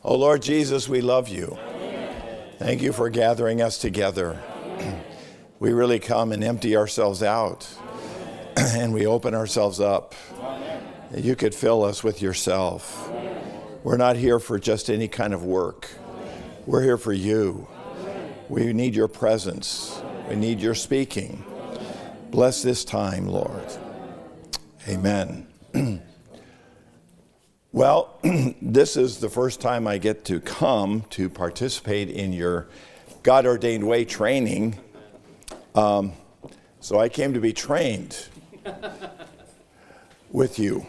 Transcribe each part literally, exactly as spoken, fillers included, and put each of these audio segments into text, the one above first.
Oh, Lord Jesus, we love you. Thank you for gathering us together. We really come and empty ourselves out, and we open ourselves up. You could fill us with yourself. We're not here for just any kind of work. We're here for you. We need your presence. We need your speaking. Bless this time, Lord. Amen. Well, this is the first time I get to come to participate in your God-ordained way training. Um, so I came to be trained with you.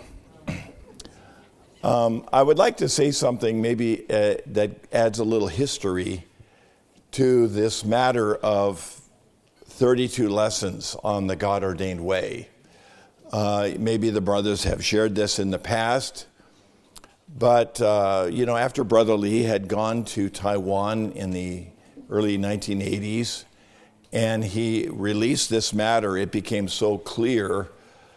Um, I would like to say something maybe uh, that adds a little history to this matter of thirty-two lessons on the God-ordained way. Uh, maybe the brothers have shared this in the past, but, uh, you know, after Brother Lee had gone to Taiwan in the early nineteen eighties, and he released this matter, it became so clear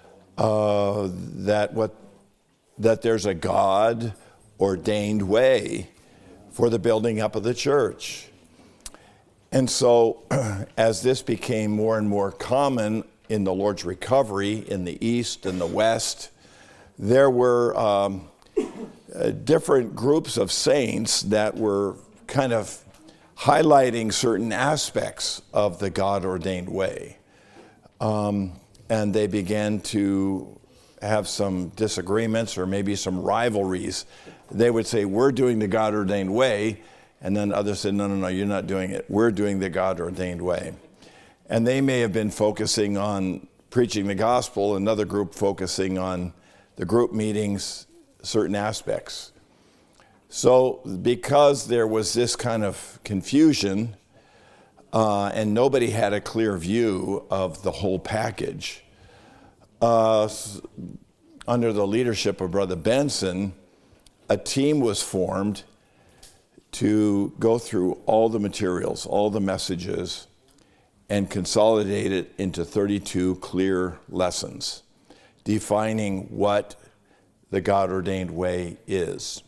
uh, that what that there's a God-ordained way for the building up of the church. And so as this became more and more common in the Lord's recovery in the East and the West, there were um, uh, different groups of saints that were kind of highlighting certain aspects of the God-ordained way. Um, and they began to have some disagreements or maybe some rivalries. They would say, we're doing the God-ordained way, and then others said, no, no, no, you're not doing it. We're doing the God-ordained way. And they may have been focusing on preaching the gospel, another group focusing on the group meetings, certain aspects. So because there was this kind of confusion, uh, and nobody had a clear view of the whole package, uh, under the leadership of Brother Benson, a team was formed to go through all the materials, all the messages, and consolidate it into thirty-two clear lessons, defining what the God-ordained way is.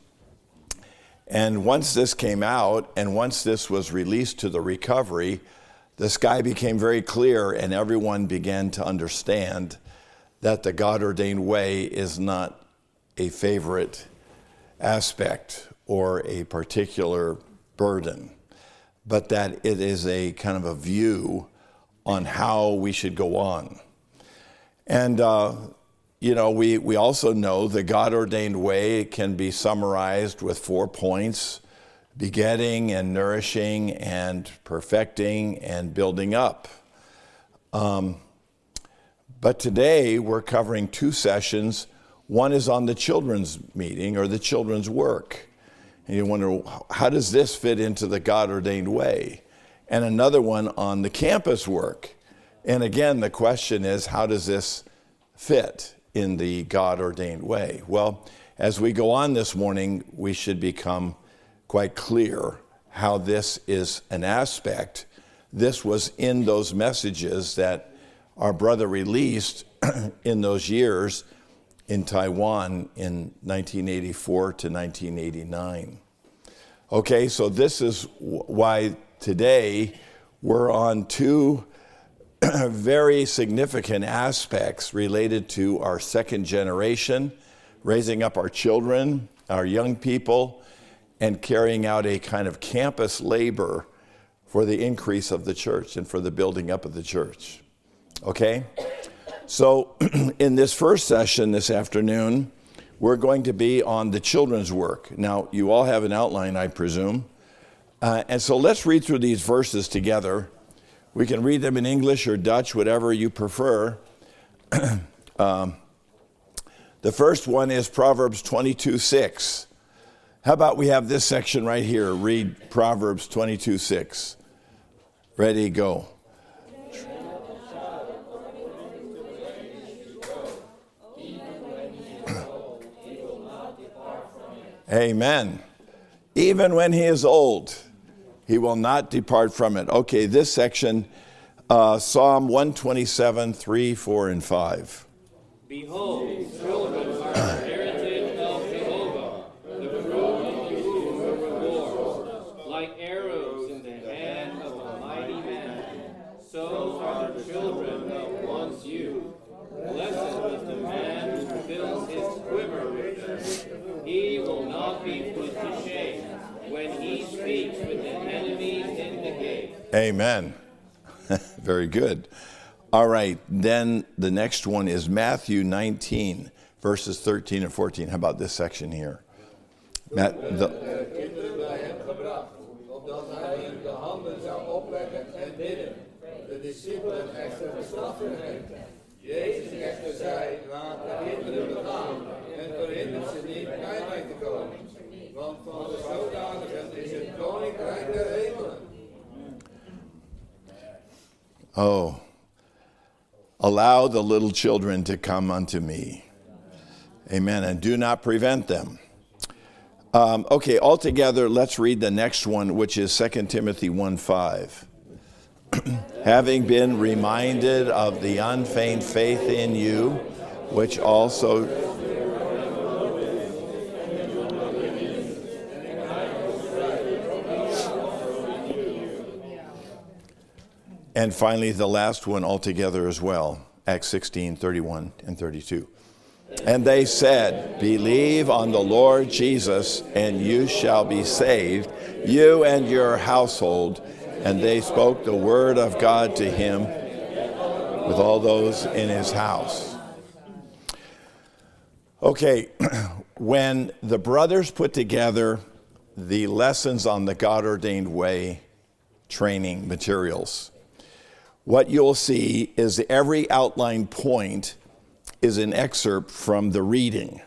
And once this came out, and once this was released to the recovery, the sky became very clear, and everyone began to understand that the God-ordained way is not a favorite aspect or a particular burden, but that it is a kind of a view on how we should go on. And, uh, you know, we, we also know the God-ordained way can be summarized with four points: begetting and nourishing and perfecting and building up. Um, but today we're covering two sessions. One is on the children's meeting or the children's work. And you wonder, how does this fit into the God-ordained way? And another one on the campus work. And again, the question is, how does this fit in the God-ordained way? Well, as we go on this morning, we should become quite clear how this is an aspect. This was in those messages that our brother released in those years in Taiwan in nineteen eighty-four to nineteen eighty-nine. Okay, so this is why today we're on two very significant aspects related to our second generation, raising up our children, our young people, and carrying out a kind of campus labor for the increase of the church and for the building up of the church. Okay? So in this first session this afternoon, we're going to be on the children's work. Now, you all have an outline, I presume. Uh, and so let's read through these verses together. We can read them in English or Dutch, whatever you prefer. um, the first one is Proverbs twenty-two six. How about we have this section right here? Read Proverbs twenty-two six. Ready, go. Amen. Even when he is old, he will not depart from it. Okay, this section, uh, Psalm one twenty-seven, three, four, and five. Behold, children are the heritage of Jehovah. The fruit of the womb when he speaks with his enemies in the gate. Amen. Very good. All right, then the next one is Matthew nineteen, verses thirteen and fourteen. How about this section here? Matt, the, kinderen bij hem gebracht, opdat hij hen de handen zou opleggen en bidden. De discipelen echter bestraffen hem. Jezus echter zei, laat de kinderen begaan en verhindert ze niet bij mij te komen. Want van de zodanigen is het koninkrijk der hemelen. oh, allow the little children to come unto me. Amen. And do not prevent them. Um, okay, altogether, let's read the next one, which is Second Timothy one five. Having been reminded of the unfeigned faith in you, which also... And finally, the last one altogether as well, Acts sixteen, thirty-one and thirty-two. And they said, believe on the Lord Jesus, and you shall be saved, you and your household. And they spoke the word of God to him with all those in his house. Okay, when the brothers put together the lessons on the God-ordained way training materials, what you'll see is every outline point is an excerpt from the reading.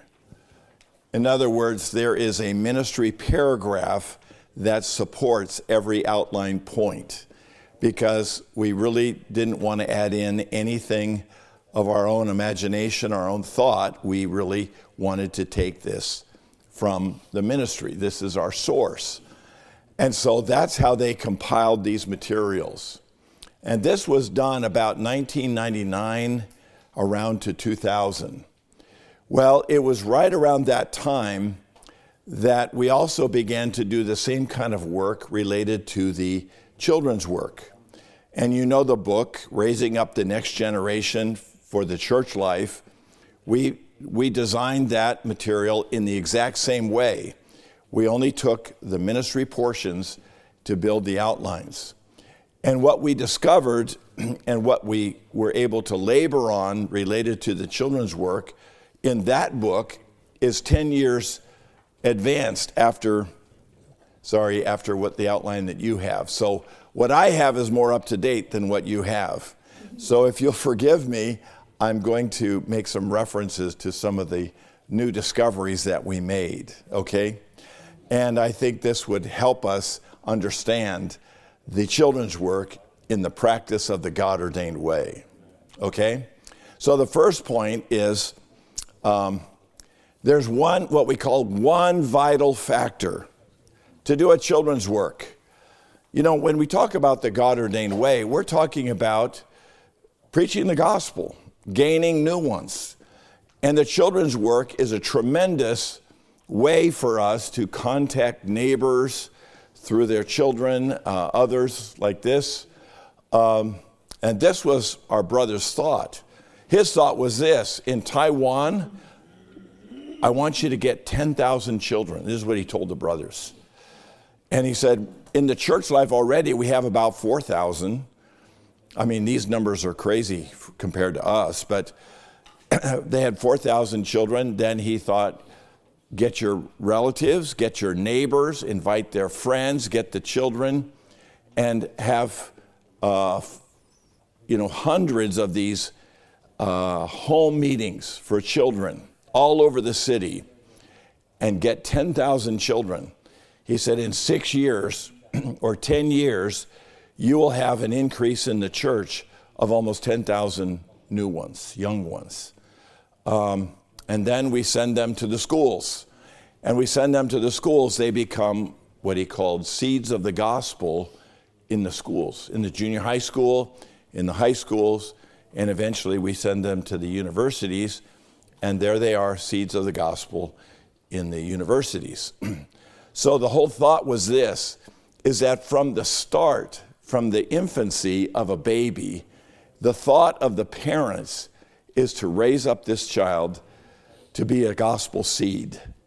In other words, there is a ministry paragraph that supports every outline point, because we really didn't want to add in anything of our own imagination, our own thought. We really wanted to take this from the ministry. This is our source. And so that's how they compiled these materials. And this was done about nineteen ninety-nine around to two thousand. Well, it was right around that time that we also began to do the same kind of work related to the children's work. And you know the book, Raising Up the Next Generation for the Church Life. We, we designed that material in the exact same way. We only took the ministry portions to build the outlines. And what we discovered and what we were able to labor on related to the children's work in that book is ten years advanced after, sorry, after what the outline that you have. So what I have is more up to date than what you have. So if you'll forgive me, I'm going to make some references to some of the new discoveries that we made, okay? And I think this would help us understand the children's work in the practice of the God-ordained way, okay? So the first point is um, there's one, what we call one vital factor to do a children's work. You know, when we talk about the God-ordained way, we're talking about preaching the gospel, gaining new ones. And the children's work is a tremendous way for us to contact neighbors through their children, uh, others like this. Um, and this was our brother's thought. His thought was this: in Taiwan, I want you to get ten thousand children. This is what he told the brothers. And he said, in the church life already, we have about four thousand. I mean, these numbers are crazy compared to us, but they had four thousand children. Then he thought, get your relatives, get your neighbors, invite their friends, get the children, and have, uh, you know, hundreds of these uh, home meetings for children all over the city, and get ten thousand children. He said, in six years or ten years, you will have an increase in the church of almost ten thousand new ones, young ones. Um, and then we send them to the schools. And we send them to the schools, they become what he called seeds of the gospel in the schools, in the junior high school, in the high schools, and eventually we send them to the universities, and there they are, seeds of the gospel in the universities. So the whole thought was this, is that from the start, from the infancy of a baby, the thought of the parents is to raise up this child to be a gospel seed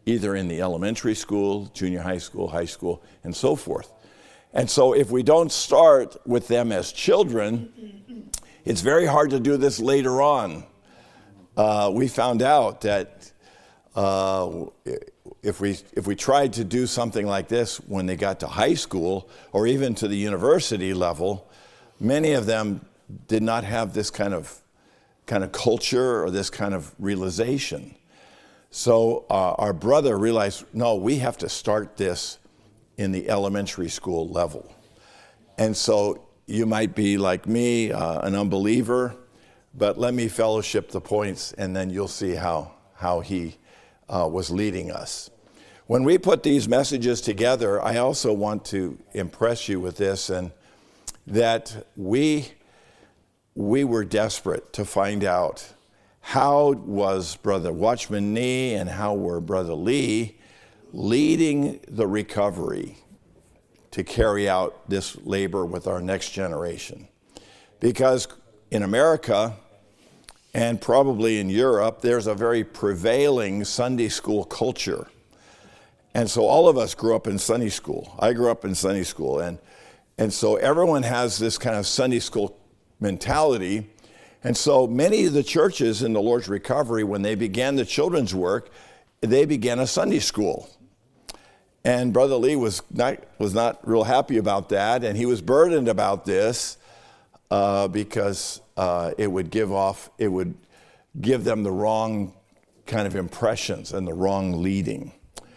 either in the elementary school, junior high school, high school, and so forth. And so if we don't start with them as children, it's very hard to do this later on. Uh, we found out that uh, if we if we tried to do something like this when they got to high school or even to the university level, many of them did not have this kind of kind of culture or this kind of realization. So uh, our brother realized, no, we have to start this in the elementary school level. And so you might be like me, uh, an unbeliever, but let me fellowship the points, and then you'll see how, how he uh, was leading us. When we put these messages together, I also want to impress you with this, and that we we were desperate to find out how was Brother Watchman Nee and how were Brother Lee leading the recovery to carry out this labor with our next generation. Because in America, and probably in Europe, there's a very prevailing Sunday school culture. And so all of us grew up in Sunday school. I grew up in Sunday school. And, and so everyone has this kind of Sunday school mentality. And so many of the churches in the Lord's Recovery, when they began the children's work, they began a Sunday school. And Brother Lee was not, was not real happy about that. And he was burdened about this uh, because uh, it would give off, it would give them the wrong kind of impressions and the wrong leading.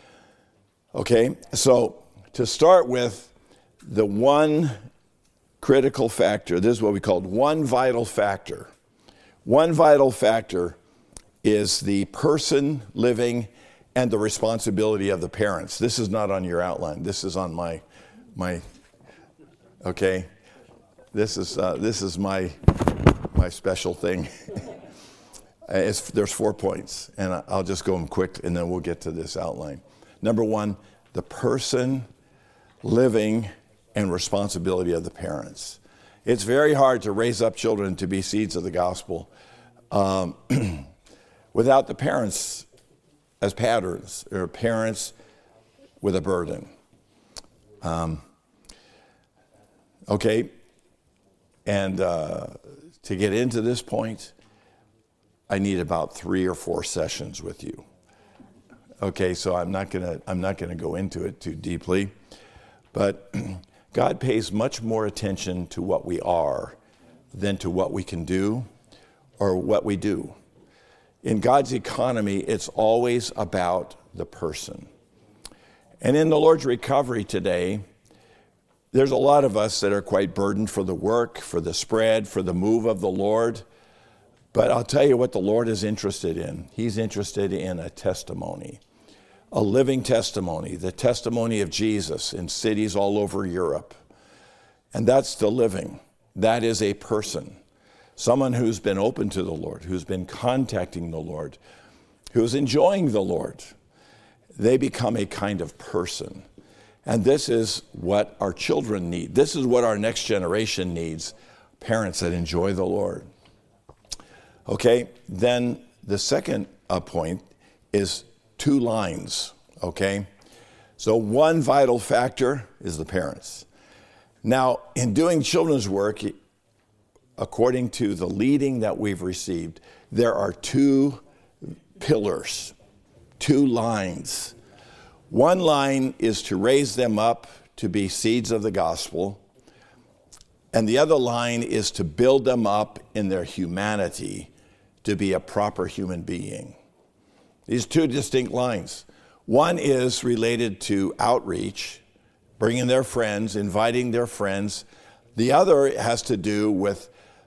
Okay, so to start with, the one critical factor, this is what we called one vital factor. One vital factor is the person living and the responsibility of the parents. This is not on your outline. This is on my, my, okay? This is uh, this is my my special thing. it's, there's four points, and I'll just go them quick, and then we'll get to this outline. Number one, the person living and responsibility of the parents. It's very hard to raise up children to be seeds of the gospel um, without the parents as patterns, or parents with a burden. Um, okay, and uh, to get into this point, I need about three or four sessions with you. Okay, so I'm not gonna I'm not gonna go into it too deeply, but God pays much more attention to what we are than to what we can do or what we do. In God's economy, it's always about the person. And in the Lord's Recovery today, there's a lot of us that are quite burdened for the work, for the spread, for the move of the Lord. But I'll tell you what the Lord is interested in. He's interested in a testimony. A living testimony, the testimony of Jesus in cities all over Europe. And that's the living. That is a person. Someone who's been open to the Lord, who's been contacting the Lord, who's enjoying the Lord. They become a kind of person. And this is what our children need. This is what our next generation needs. Parents that enjoy the Lord. Okay, then the second uh, point is two lines, okay? So one vital factor is the parents. Now, in doing children's work, according to the leading that we've received, there are two pillars, two lines. One line is to raise them up to be seeds of the gospel, and the other line is to build them up in their humanity to be a proper human being. These two distinct lines. One is related to outreach, bringing their friends, inviting their friends. The other has to do with,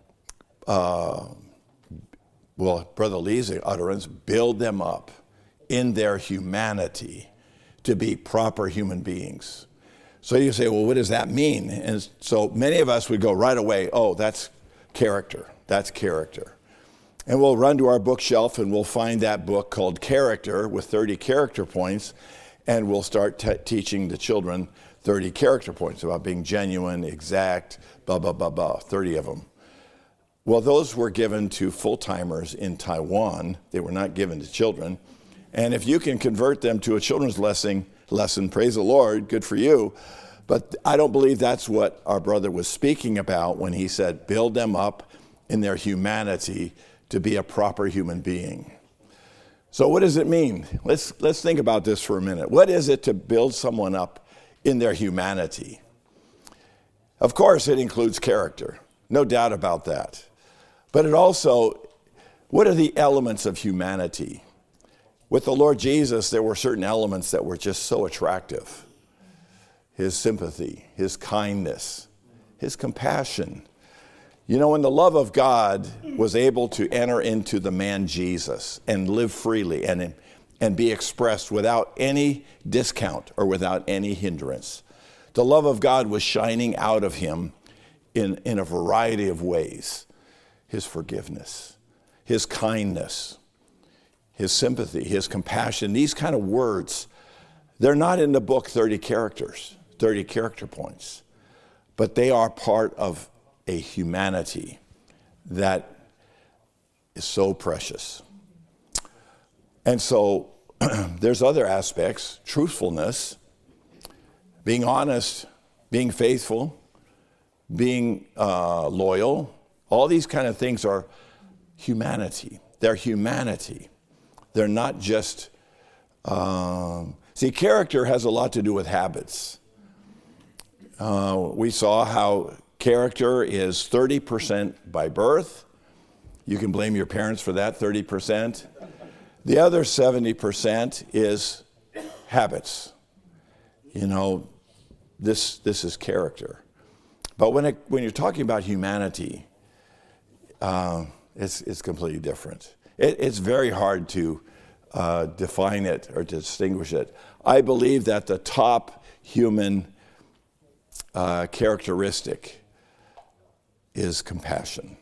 uh, well, Brother Lee's utterance, build them up in their humanity to be proper human beings. So you say, well, what does that mean? And so many of us would go right away, oh, that's character, that's character. And we'll run to our bookshelf and we'll find that book called Character with thirty character points, and we'll start t- teaching the children thirty character points about being genuine, exact, blah, blah, blah, blah, thirty of them. Well, those were given to full-timers in Taiwan. They were not given to children. And if you can convert them to a children's lesson, lesson, praise the Lord, good for you. But I don't believe that's what our brother was speaking about when he said, build them up in their humanity to be a proper human being. So what does it mean? Let's, let's think about this for a minute. What is it to build someone up in their humanity? Of course, it includes character. No doubt about that. But it also, what are the elements of humanity? With the Lord Jesus, there were certain elements that were just so attractive. His sympathy, his kindness, his compassion. You know, when the love of God was able to enter into the man Jesus and live freely and, and be expressed without any discount or without any hindrance, the love of God was shining out of him in, in a variety of ways. His forgiveness, his kindness, his sympathy, his compassion, these kind of words, they're not in the book thirty characters, thirty character points, but they are part of a humanity that is so precious. And so there's other aspects, truthfulness, being honest, being faithful, being uh, loyal. All these kind of things are humanity. They're humanity. They're not just, um, see, character has a lot to do with habits. Uh, we saw how character is thirty percent by birth. You can blame your parents for that, thirty percent. The other seventy percent is habits. You know, this this is character. But when it, when you're talking about humanity, uh, it's it's completely different. It, it's very hard to uh, define it or to distinguish it. I believe that the top human uh, characteristic is compassion.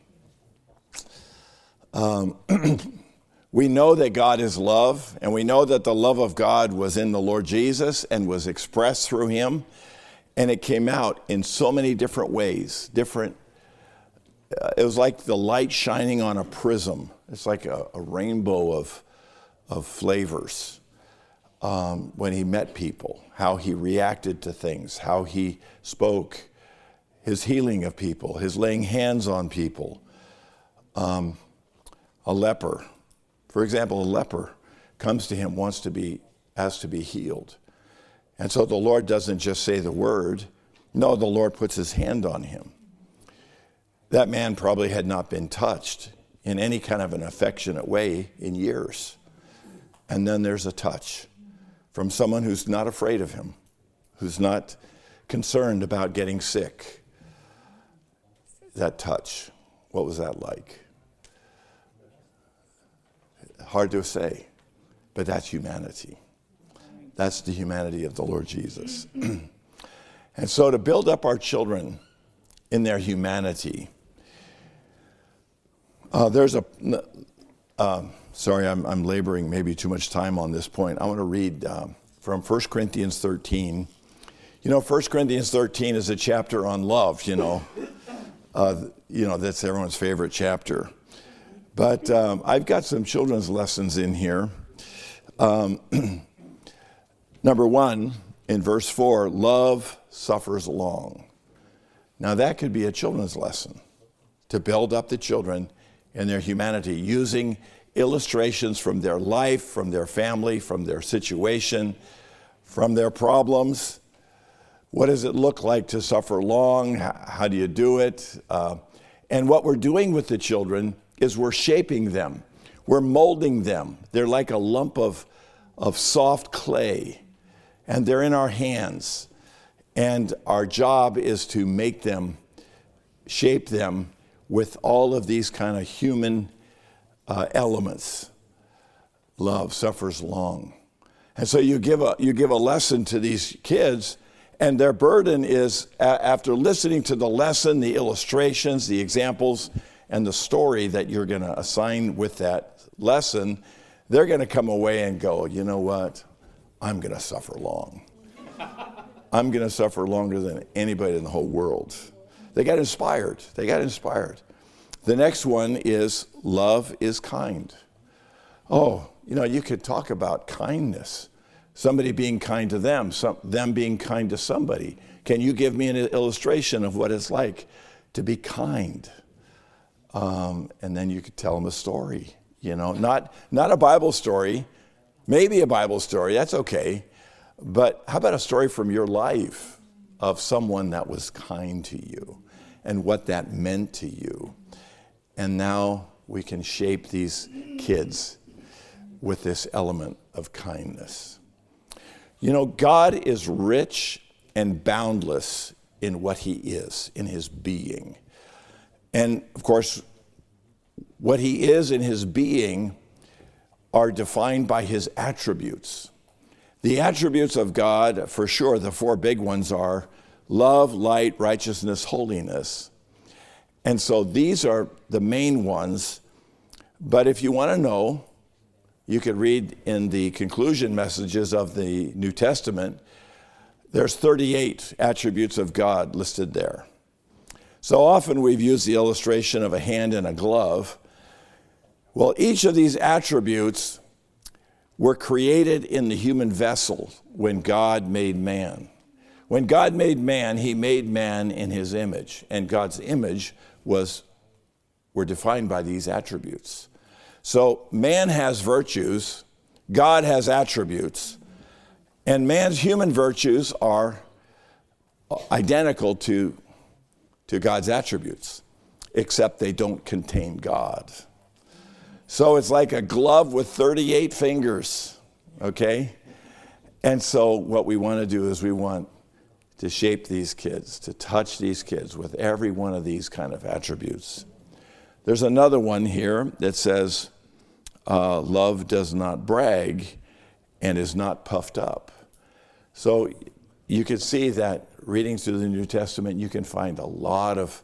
Um, we know that God is love, and we know that the love of God was in the Lord Jesus and was expressed through him, and it came out in so many different ways, different. Uh, it was like the light shining on a prism. It's like a, a rainbow of, of flavors um, when he met people, how he reacted to things, how he spoke, his healing of people, his laying hands on people. Um, a leper, for example, a leper comes to him, wants to be, asked to be healed. And so the Lord doesn't just say the word. No, the Lord puts his hand on him. That man probably had not been touched in any kind of an affectionate way in years. And then there's a touch from someone who's not afraid of him, who's not concerned about getting sick. That touch, what was that like? Hard to say, but that's humanity. That's the humanity of the Lord Jesus. And so to build up our children in their humanity, uh, there's a, uh, sorry, I'm, I'm laboring maybe too much time on this point. I want to read um, from First Corinthians thirteen. You know, First Corinthians thirteen is a chapter on love, you know. Uh, you know, that's everyone's favorite chapter. But um, I've got some children's lessons in here. Um, number one, in verse four, love suffers long. Now that could be a children's lesson, to build up the children in their humanity, using illustrations from their life, from their family, from their situation, from their problems. What does it look like to suffer long? How do you do it? Uh, and what we're doing with the children is we're shaping them. We're molding them. They're like a lump of, of soft clay, and they're in our hands. And our job is to make them, shape them with all of these kind of human uh, elements. Love suffers long. And so you give a you give a lesson to these kids, and their burden is, a- after listening to the lesson, the illustrations, the examples, and the story that you're going to assign with that lesson, they're going to come away and go, you know what? I'm going to suffer long. I'm going to suffer longer than anybody in the whole world. They got inspired. They got inspired. The next one is love is kind. Oh, you know, you could talk about kindness. Somebody being kind to them, some, them being kind to somebody. Can you give me an illustration of what it's like to be kind? Um, and then you could tell them a story, you know, not, not a Bible story, maybe a Bible story, that's okay. But how about a story from your life of someone that was kind to you and what that meant to you? And now we can shape these kids with this element of kindness. You know, God is rich and boundless in what he is, in his being. And of course, what he is in his being are defined by his attributes. The attributes of God, for sure, the four big ones are love, light, righteousness, holiness. And so these are the main ones. But if you want to know, you could read in the conclusion messages of the New Testament, there's thirty-eight attributes of God listed there. So often we've used the illustration of a hand and a glove. Well, each of these attributes were created in the human vessel when God made man. When God made man, he made man in his image, and God's image was were defined by these attributes. So man has virtues, God has attributes, and man's human virtues are identical to, to God's attributes, except they don't contain God. So it's like a glove with thirty-eight fingers, okay? And so what we want to do is we want to shape these kids, to touch these kids with every one of these kind of attributes. There's another one here that says, uh, love does not brag and is not puffed up. So you can see that reading through the New Testament, you can find a lot of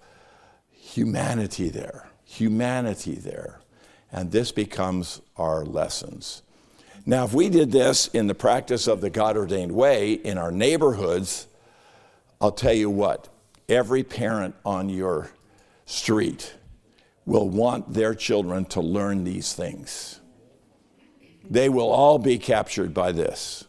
humanity there, humanity there. And this becomes our lessons. Now, if we did this in the practice of the God-ordained way in our neighborhoods, I'll tell you what, every parent on your street will want their children to learn these things. They will all be captured by this.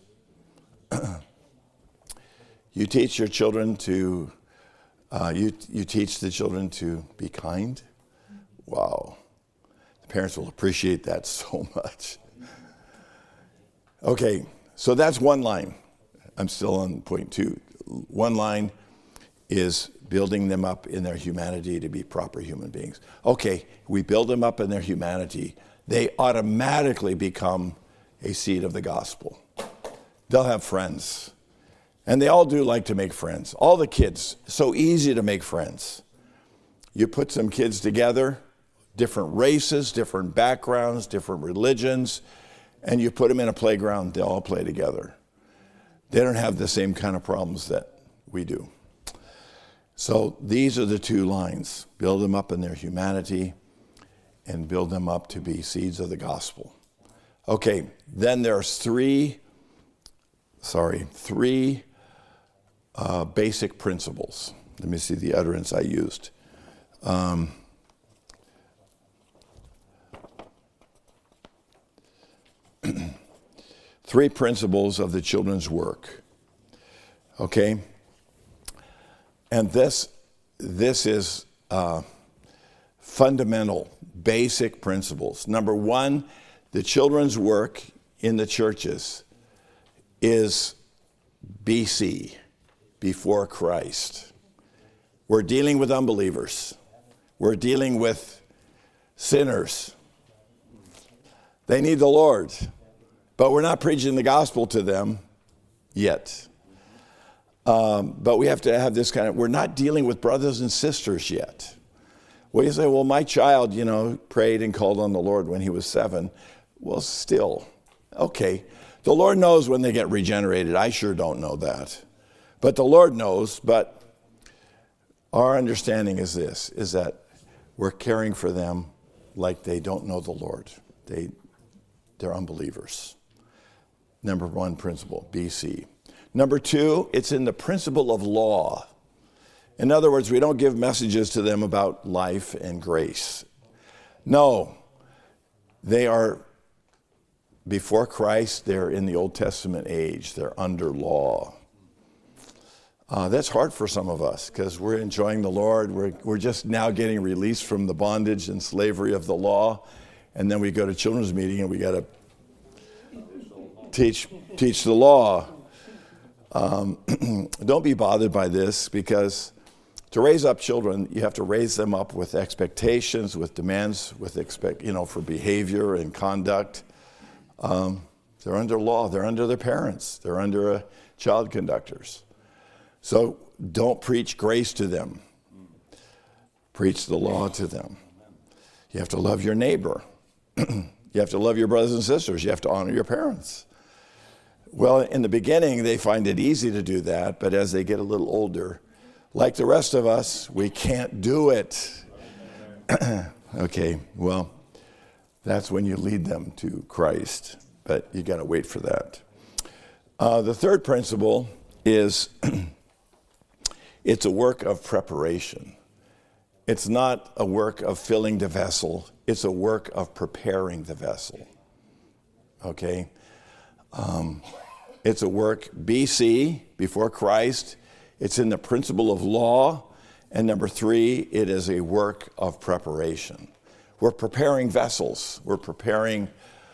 You teach your children to, uh, you, you teach the children to be kind. Wow. The parents will appreciate that so much. Okay, so that's one line. I'm still on point two. One line is building them up in their humanity to be proper human beings. Okay, we build them up in their humanity. They automatically become a seed of the gospel. They'll have friends. And they all do like to make friends. All the kids, so easy to make friends. You put some kids together, different races, different backgrounds, different religions, and you put them in a playground, they all play together. They don't have the same kind of problems that we do. So these are the two lines. Build them up in their humanity and build them up to be seeds of the gospel. Okay, then there's three, sorry, three uh, basic principles. Let me see the utterance I used. Um, three principles of the children's work. Okay? And this, this is uh, fundamental, basic principles. Number one, the children's work in the churches is B C, before Christ. We're dealing with unbelievers. We're dealing with sinners. They need the Lord, but we're not preaching the gospel to them yet. Um, but we have to have this kind of, we're not dealing with brothers and sisters yet. Well, you say, well, my child, you know, prayed and called on the Lord when he was seven. Well, still, okay. The Lord knows when they get regenerated. I sure don't know that. But the Lord knows, but our understanding is this, is that we're caring for them like they don't know the Lord. They, they're unbelievers. Number one principle, B C. Number two, it's in the principle of law. In other words, we don't give messages to them about life and grace. No, they are before Christ, they're in the Old Testament age. They're under law. Uh, that's hard for some of us because we're enjoying the Lord. We're, we're just now getting released from the bondage and slavery of the law. And then we go to children's meeting and we got to teach, teach the law. Um, don't be bothered by this, because to raise up children, you have to raise them up with expectations, with demands, with expect, you know, for behavior and conduct. Um, they're under law. They're under their parents. They're under uh, child conductors. So don't preach grace to them. Preach the law to them. You have to love your neighbor. You have to love your brothers and sisters. You have to honor your parents. Well, in the beginning, they find it easy to do that, but as they get a little older, like the rest of us, we can't do it. Okay, well, that's when you lead them to Christ, but you got to wait for that. Uh, the third principle is it's a work of preparation. It's not a work of filling the vessel. It's a work of preparing the vessel. Okay? Um, it's a work B C, before Christ. It's in the principle of law. And number three, it is a work of preparation. We're preparing vessels. We're preparing,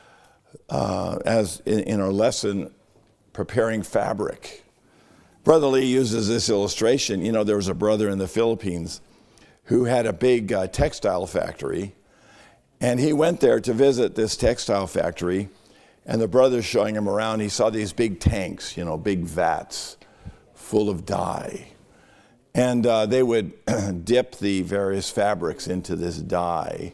uh, as in, in our lesson, preparing fabric. Brother Lee uses this illustration. You know, there was a brother in the Philippines who had a big uh, textile factory. And he went there to visit this textile factory. And the brother's showing him around. He saw these big tanks, you know, big vats full of dye. And uh, they would dip the various fabrics into this dye.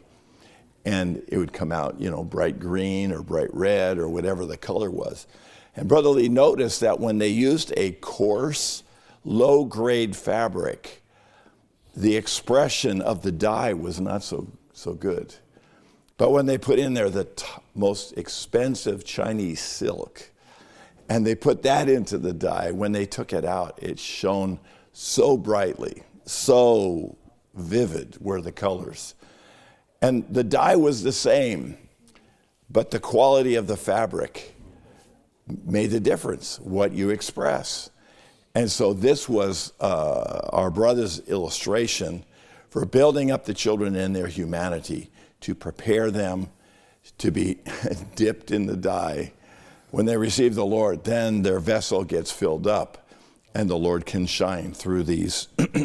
And it would come out, you know, bright green or bright red or whatever the color was. And Brother Lee noticed that when they used a coarse, low-grade fabric, the expression of the dye was not so, so good. But when they put in there the t- most expensive Chinese silk, and they put that into the dye, when they took it out, it shone so brightly, so vivid were the colors. And the dye was the same, but the quality of the fabric made the difference, what you express. And so this was uh, our brother's illustration for building up the children in their humanity, to prepare them to be dipped in the dye. When they receive the Lord, then their vessel gets filled up, and the Lord can shine through these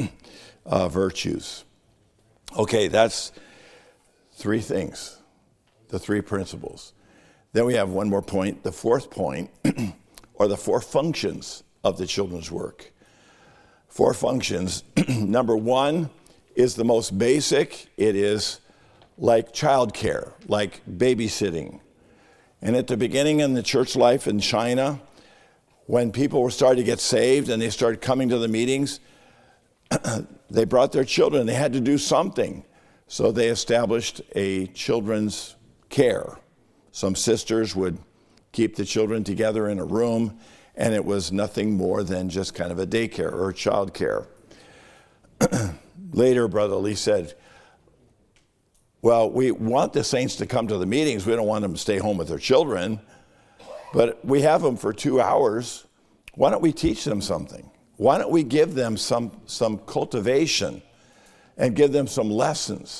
uh, virtues. Okay, that's three things, the three principles. Then we have one more point, the fourth point, or the four functions of the children's work. Four functions. Number one is the most basic. It is like childcare, like babysitting. And at the beginning in the church life in China, when people were starting to get saved and they started coming to the meetings, they brought their children. They had to do something. So they established a children's care. Some sisters would keep the children together in a room, and it was nothing more than just kind of a daycare or child care. Later, Brother Lee said, well, we want the saints to come to the meetings. We don't want them to stay home with their children. But we have them for two hours. Why don't we teach them something? Why don't we give them some, some cultivation and give them some lessons?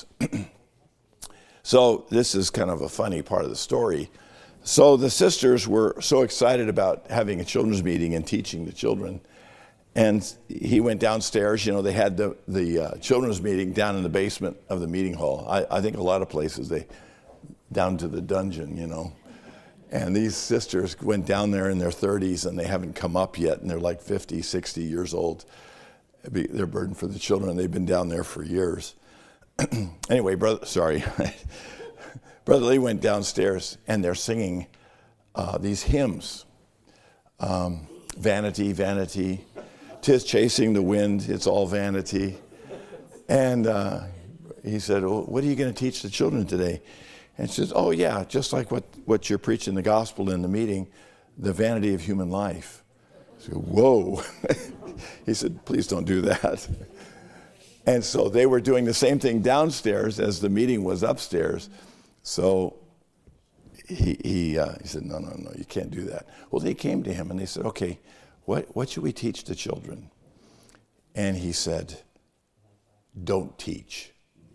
So this is kind of a funny part of the story. So the sisters were so excited about having a children's meeting and teaching the children. And he went downstairs. You know, they had the, the uh, children's meeting down in the basement of the meeting hall. I, I think a lot of places, they down to the dungeon, you know. And these sisters went down there in their thirties, and they haven't come up yet, and they're like fifty, sixty years old. They're a burden for the children. They've been down there for years. Anyway, brother, sorry. Brother Lee went downstairs, and they're singing uh, these hymns. Um, vanity, vanity. 'Tis chasing the wind, it's all vanity. And uh, he said, well, what are you going to teach the children today? And she says, oh yeah, just like what, what you're preaching the gospel in the meeting, the vanity of human life. I said, whoa. He said, please don't do that. And so they were doing the same thing downstairs as the meeting was upstairs. So he he, uh, he said, no, no, no, you can't do that. Well, they came to him and they said, okay, what, what should we teach the children? And he said, don't teach.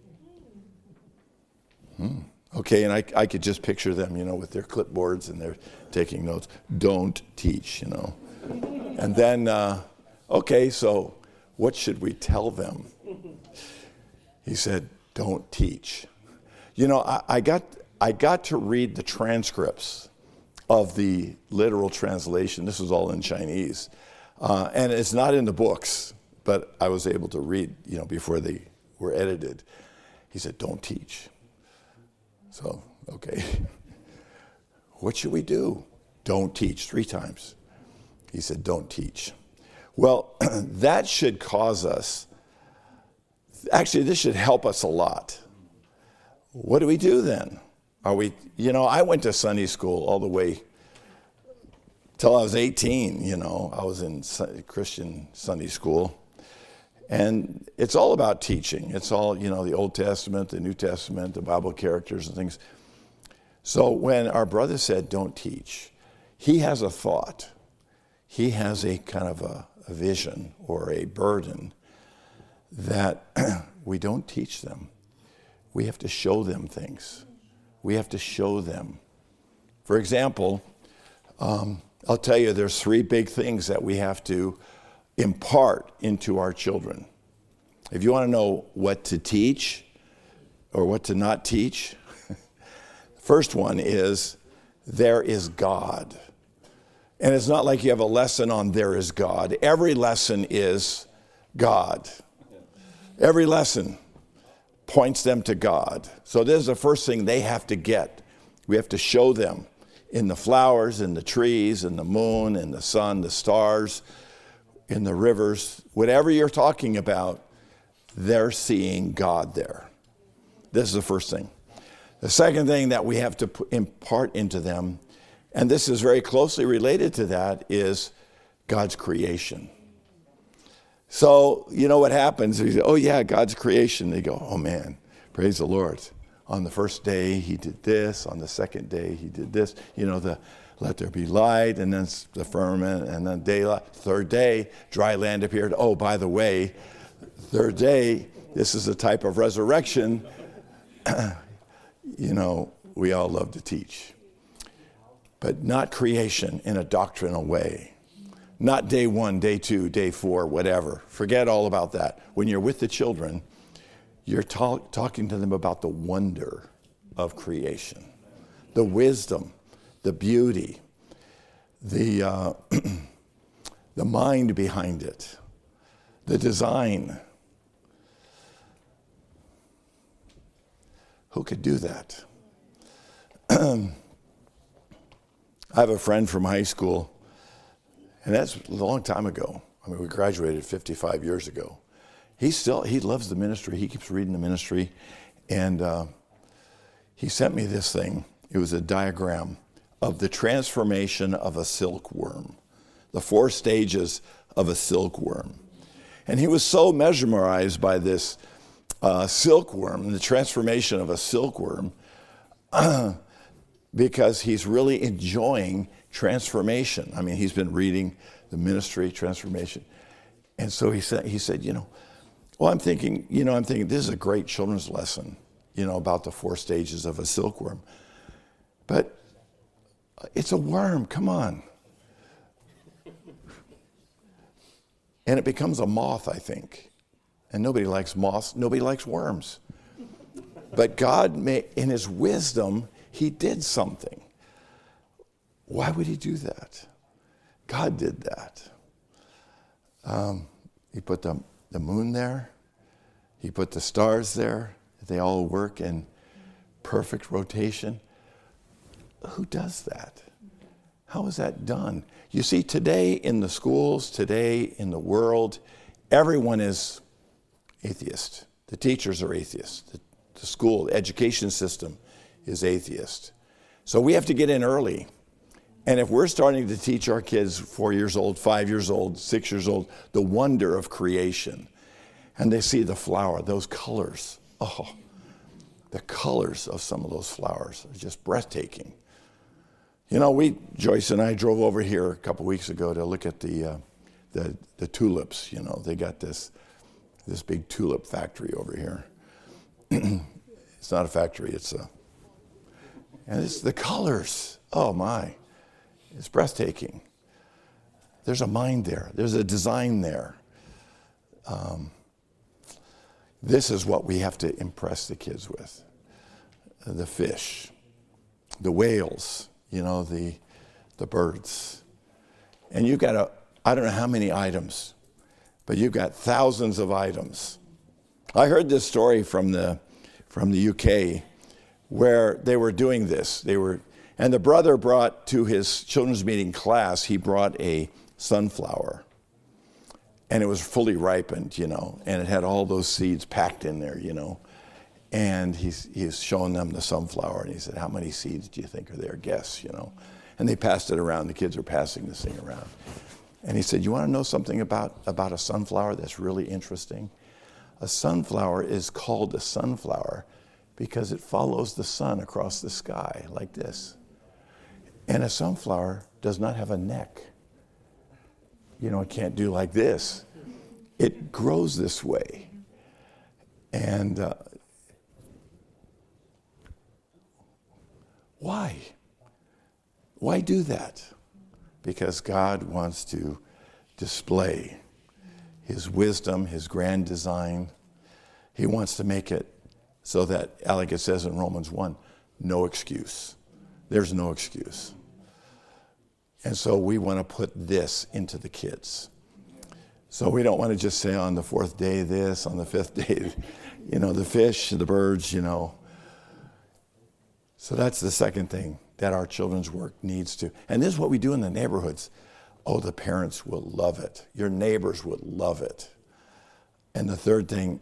Hmm. Okay, and I, I could just picture them, you know, with their clipboards and they're taking notes. Don't teach, you know. And then, uh, okay, so what should we tell them? He said, don't teach. You know, I, I got I got to read the transcripts of the literal translation. This was all in Chinese. Uh, and it's not in the books, but I was able to read, you know, before they were edited. He said, don't teach. So, okay. What should we do? Don't teach, three times. He said, don't teach. Well, that should cause us, actually, this should help us a lot. What do we do then? Are we, you know, I went to Sunday school all the way till I was eighteen, you know. I was in Christian Sunday school. And it's all about teaching. It's all, you know, the Old Testament, the New Testament, the Bible characters and things. So when our brother said, don't teach, he has a thought. He has a kind of a, a vision or a burden that we don't teach them. We have to show them things. We have to show them. For example, um, I'll tell you there's three big things that we have to impart into our children. If you want to know what to teach or what to not teach, first one is there is God. And it's not like you have a lesson on there is God. Every lesson is God. Every lesson points them to God. So this is the first thing they have to get. We have to show them in the flowers, in the trees, in the moon, in the sun, the stars, in the rivers, whatever you're talking about, they're seeing God there. This is the first thing. The second thing that we have to put, impart into them, and this is very closely related to that, is God's creation. So, you know what happens? You say, oh yeah, God's creation. They go, oh man, praise the Lord. On the first day, he did this. On the second day, he did this. You know, the let there be light, and then the firmament, and then daylight. Third day, dry land appeared. Oh, by the way, third day, this is a type of resurrection. You know, we all love to teach. But not creation in a doctrinal way. Not day one, day two, day four, whatever. Forget all about that. When you're with the children, you're talk, talking to them about the wonder of creation, the wisdom, the beauty, the uh, the mind behind it, the design. Who could do that? I have a friend from high school, and that's a long time ago. I mean, we graduated fifty-five years ago. He still, he loves the ministry. He keeps reading the ministry. And uh, he sent me this thing. It was a diagram of the transformation of a silkworm, the four stages of a silkworm. And he was so mesmerized by this uh, silkworm, the transformation of a silkworm, uh, because he's really enjoying transformation. I mean, he's been reading the ministry, transformation. And so he said, he said, you know, well, I'm thinking, you know, I'm thinking this is a great children's lesson, you know, about the four stages of a silkworm. But it's a worm, come on. And it becomes a moth, I think. And nobody likes moths, nobody likes worms. But God, may, in his wisdom, he did something. Why would he do that? God did that. Um, he put the, the moon there. He put the stars there. They all work in perfect rotation. Who does that? How is that done? You see, today in the schools, today in the world, everyone is atheist. The teachers are atheists. The, the school, the education system is atheist. So we have to get in early. And if we're starting to teach our kids, four years old, five years old, six years old, the wonder of creation, and they see the flower, those colors, oh, the colors of some of those flowers are just breathtaking. You know, we, Joyce and I drove over here a couple weeks ago to look at the, uh, the the tulips. You know, they got this this big tulip factory over here. It's not a factory, it's a, and it's the colors. Oh my, it's breathtaking. There's a mind there. There's a design there. Um, this is what we have to impress the kids with. The fish, the whales, you know, the the birds. And you've got a, I don't know how many items, but you've got thousands of items. I heard this story from the from the U K where they were doing this. They were, and the brother brought to his children's meeting class, he brought a sunflower. And it was fully ripened, you know, and it had all those seeds packed in there, you know. And he's he's showing them the sunflower, and he said, how many seeds do you think are there? Guess, you know. And they passed it around. The kids were passing this thing around. And he said, you want to know something about, about a sunflower that's really interesting? A sunflower is called a sunflower because it follows the sun across the sky like this. And a sunflower does not have a neck. You know, it can't do like this. It grows this way. And uh, why? Why do that? Because God wants to display his wisdom, his grand design. He wants to make it so that, like it says in Romans one, no excuse. There's no excuse. And so we want to put this into the kids. So we don't want to just say on the fourth day this, on the fifth day, you know, the fish, the birds, you know. So that's the second thing that our children's work needs to. And this is what we do in the neighborhoods. Oh, the parents will love it. Your neighbors would love it. And the third thing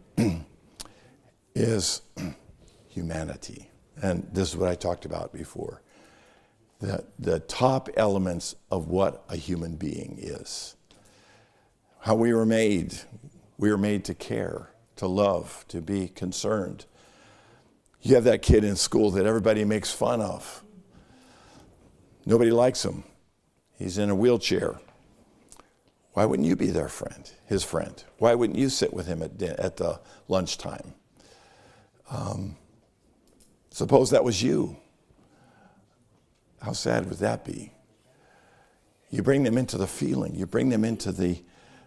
is humanity. And this is what I talked about before. The, the top elements of what a human being is. How we were made. We were made to care, to love, to be concerned. You have that kid in school that everybody makes fun of. Nobody likes him. He's in a wheelchair. Why wouldn't you be their friend, his friend? Why wouldn't you sit with him at, at the lunchtime? Um, suppose that was you. How sad would that be? You bring them into the feeling. You bring them into the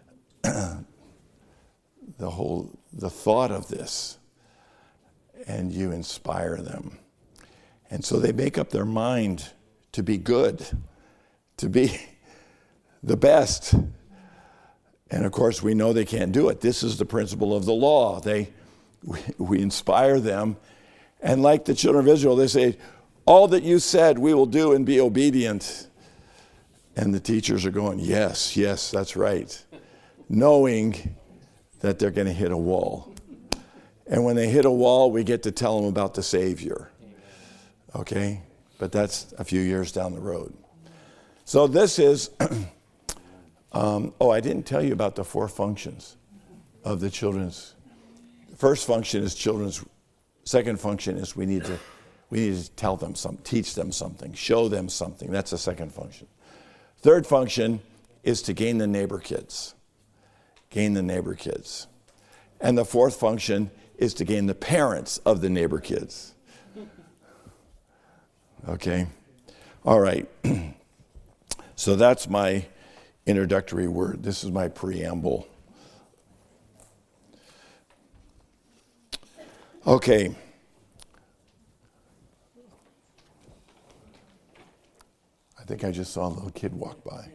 the whole the thought of this, and you inspire them. And so they make up their mind to be good, to be the best. And of course, we know they can't do it. This is the principle of the law. They we, we inspire them, and like the children of Israel, they say, all that you said we will do and be obedient. And the teachers are going, yes, yes, that's right. Knowing that they're going to hit a wall. And when they hit a wall, we get to tell them about the Savior. Okay? But that's a few years down the road. So this is, um, oh, I didn't tell you about the four functions of the children's. The first function is children's. Second function is we need to We need to tell them something, teach them something, show them something. That's the second function. Third function is to gain the neighbor kids. Gain the neighbor kids. And the fourth function is to gain the parents of the neighbor kids. Okay? All right. So that's my introductory word. This is my preamble. Okay. I think I just saw a little kid walk by.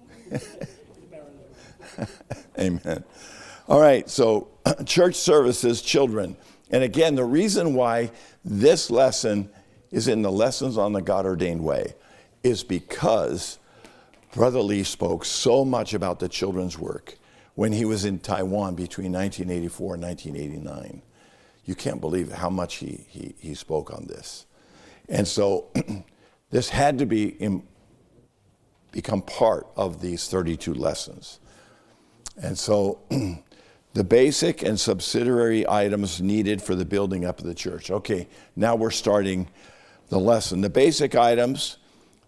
Amen. All right, so church services, children. And again, the reason why this lesson is in the Lessons on the God-Ordained Way is because Brother Lee spoke so much about the children's work when he was in Taiwan between nineteen eighty-four and nineteen eighty-nine. You can't believe how much he, he, he spoke on this. And so this had to be in, become part of these thirty-two lessons. And so the basic and subsidiary items needed for the building up of the church. Okay, now we're starting the lesson. The basic items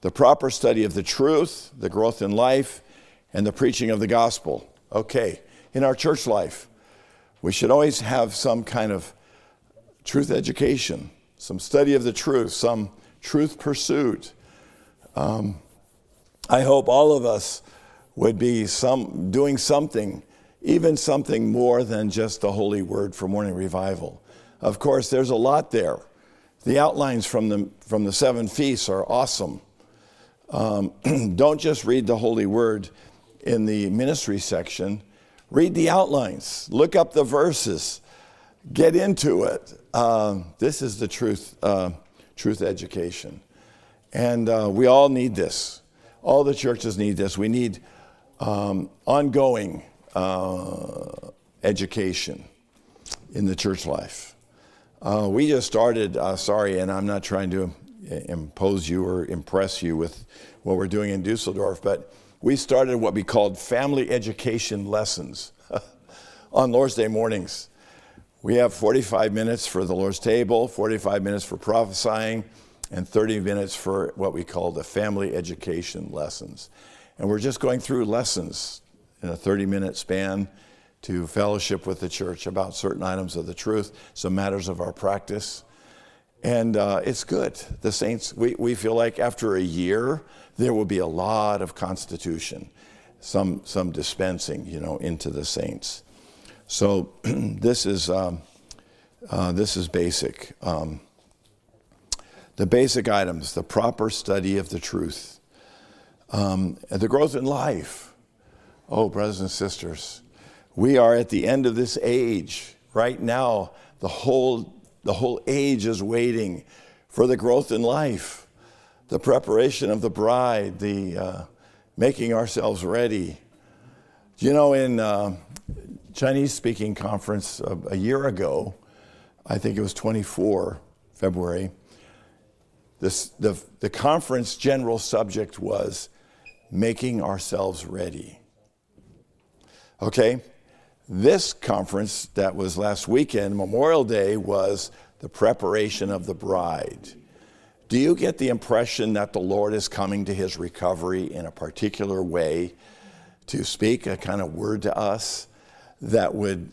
the proper study of the truth, the growth in life, and the preaching of the gospel. Okay, in our church life, we should always have some kind of truth education, some study of the truth, some truth pursuit. Um, I hope all of us would be some doing something, even something more than just the Holy Word for morning revival. Of course, there's a lot there. The outlines from the, from the seven feasts are awesome. Um, don't just read the Holy Word in the ministry section. Read the outlines. Look up the verses. Get into it. Uh, this is the truth, uh, truth education. And uh, we all need this. All the churches need this. We need um, ongoing uh, education in the church life. Uh, we just started, uh, sorry, and I'm not trying to impose you or impress you with what we're doing in Dusseldorf, but we started what we called family education lessons on Lord's Day mornings. We have forty-five minutes for the Lord's table, forty-five minutes for prophesying, and thirty minutes for what we call the family education lessons. And we're just going through lessons in a thirty-minute span to fellowship with the church about certain items of the truth, some matters of our practice. And uh, it's good. The saints, we, we feel like after a year, there will be a lot of constitution, some some dispensing, you know, into the saints. So this is um, uh, this is basic. Um, the basic items, the proper study of the truth, um, and the growth in life. Oh, brothers and sisters, we are at the end of this age. Right now, the whole the whole age is waiting for the growth in life, the preparation of the bride, the uh, making ourselves ready. You know, in uh, Chinese speaking conference a, a year ago, I think it was twenty-four February, this, the, the conference general subject was making ourselves ready. Okay, this conference that was last weekend, Memorial Day, was the preparation of the bride. Do you get the impression that the Lord is coming to his recovery in a particular way to speak a kind of word to us that would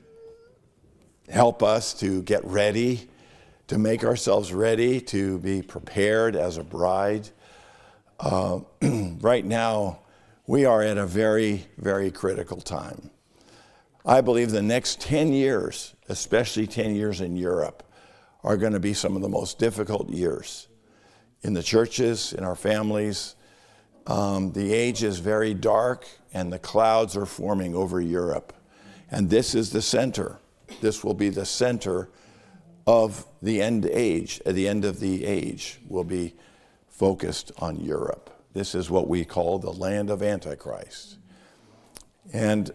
help us to get ready, to make ourselves ready, to be prepared as a bride? Uh, right now, we are at a very, very critical time. I believe the next ten years, especially ten years in Europe, are going to be some of the most difficult years in the churches, in our families. Um, the age is very dark, and the clouds are forming over Europe. And this is the center. This will be the center of the end age. At the end of the age will be focused on Europe. This is what we call the land of Antichrist. And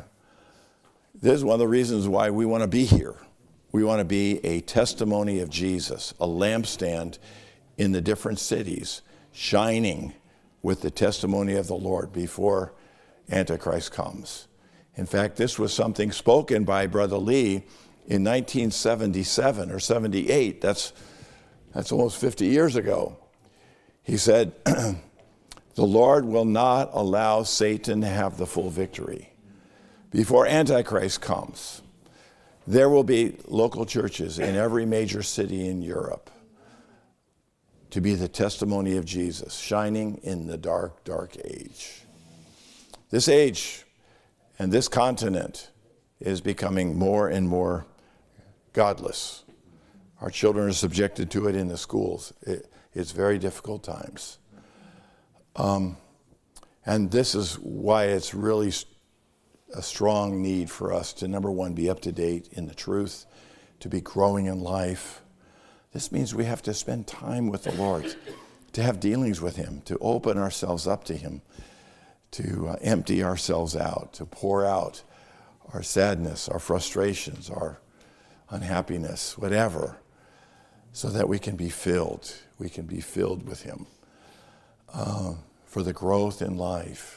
this is one of the reasons why we want to be here. We want to be a testimony of Jesus, a lampstand in the different cities, shining with the testimony of the Lord before Antichrist comes. In fact, this was something spoken by Brother Lee in nineteen seventy-seven or seventy-eight. That's, that's almost fifty years ago. He said, the Lord will not allow Satan to have the full victory. Before Antichrist comes, there will be local churches in every major city in Europe to be the testimony of Jesus, shining in the dark, dark age. This age and this continent is becoming more and more godless. Our children are subjected to it in the schools. It, it's very difficult times. Um, and this is why it's really a strong need for us to, number one, be up to date in the truth, to be growing in life. This means we have to spend time with the Lord, to have dealings with him, to open ourselves up to him, to uh, empty ourselves out, to pour out our sadness, our frustrations, our unhappiness, whatever, so that we can be filled. We can be filled with him uh, for the growth in life.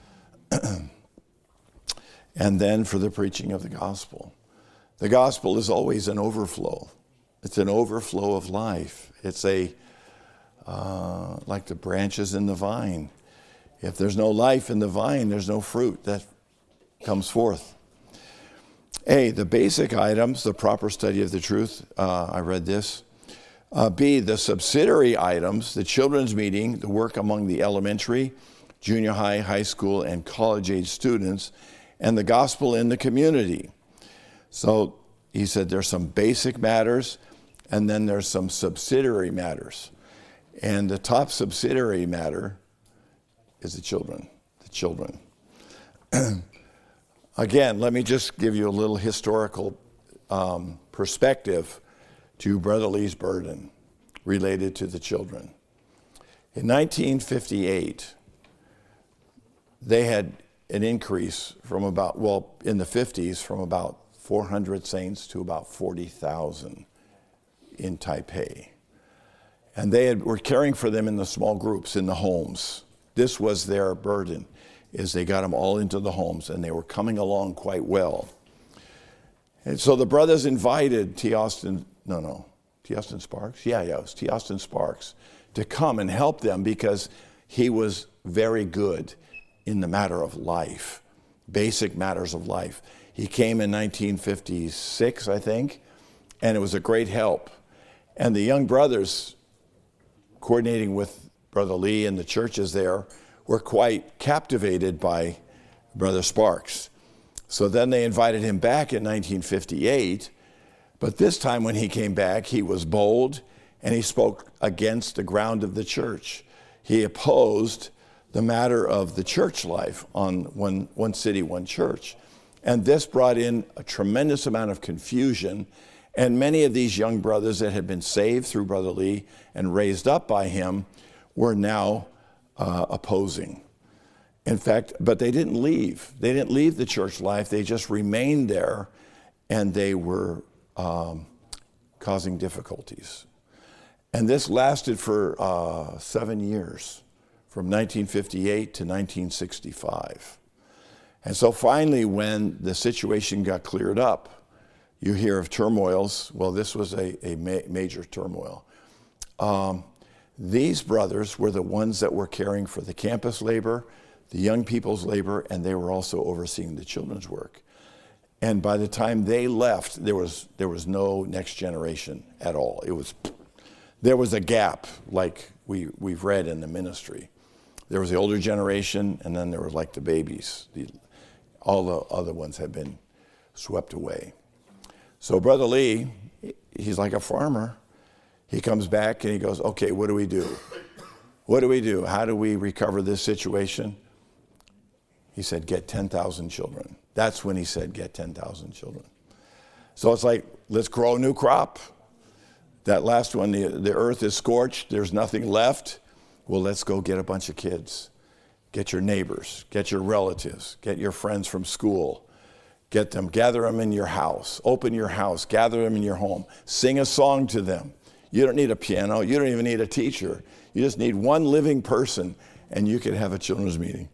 And then for the preaching of the gospel. The gospel is always an overflow. It's an overflow of life. It's a uh, like the branches in the vine. If there's no life in the vine, there's no fruit that comes forth. A, the basic items, the proper study of the truth. Uh, I read this. Uh, B, the subsidiary items, the children's meeting, the work among the elementary, junior high, high school, and college-age students, and the gospel in the community. So he said there's some basic matters, and then there's some subsidiary matters. And the top subsidiary matter is the children, the children. Again, let me just give you a little historical um, perspective to Brother Lee's burden related to the children. In nineteen fifty-eight, they had an increase from about, well, in the fifties, from about four hundred saints to about forty thousand in Taipei. And they had, were caring for them in the small groups, in the homes. This was their burden, is they got them all into the homes, and they were coming along quite well. And so the brothers invited T. Austin, no, no, T. Austin Sparks? Yeah, yeah, it was T. Austin Sparks to come and help them because he was very good in the matter of life, basic matters of life. He came in nineteen fifty-six, I think, and it was a great help. And the young brothers, coordinating with Brother Lee and the churches there, were quite captivated by Brother Sparks. So then they invited him back in nineteen fifty-eight, but this time when he came back, he was bold and he spoke against the ground of the church. He opposed the matter of the church life on one, one city, one church. And this brought in a tremendous amount of confusion, and many of these young brothers that had been saved through Brother Lee and raised up by him were now uh, opposing. In fact, but they didn't leave. They didn't leave the church life. They just remained there, and they were um, causing difficulties. And this lasted for uh, seven years, from nineteen fifty-eight to nineteen sixty-five. And so finally, when the situation got cleared up, you hear of turmoils. Well, this was a, a ma- major turmoil. Um, these brothers were the ones that were caring for the campus labor, the young people's labor, and they were also overseeing the children's work. And by the time they left, there was there was no next generation at all. It was there was a gap, like we we've read in the ministry. There was the older generation, and then there was like the babies. The, all the other ones had been swept away. So Brother Lee, he's like a farmer. He comes back and he goes, okay, what do we do? What do we do? How do we recover this situation? He said, get ten thousand children. That's when he said, get ten thousand children. So it's like, let's grow a new crop. That last one, the, the earth is scorched. There's nothing left. Well, let's go get a bunch of kids. Get your neighbors, get your relatives, get your friends from school. Get them, gather them in your house. Open your house, gather them in your home. Sing a song to them. You don't need a piano. You don't even need a teacher. You just need one living person, and you could have a children's meeting.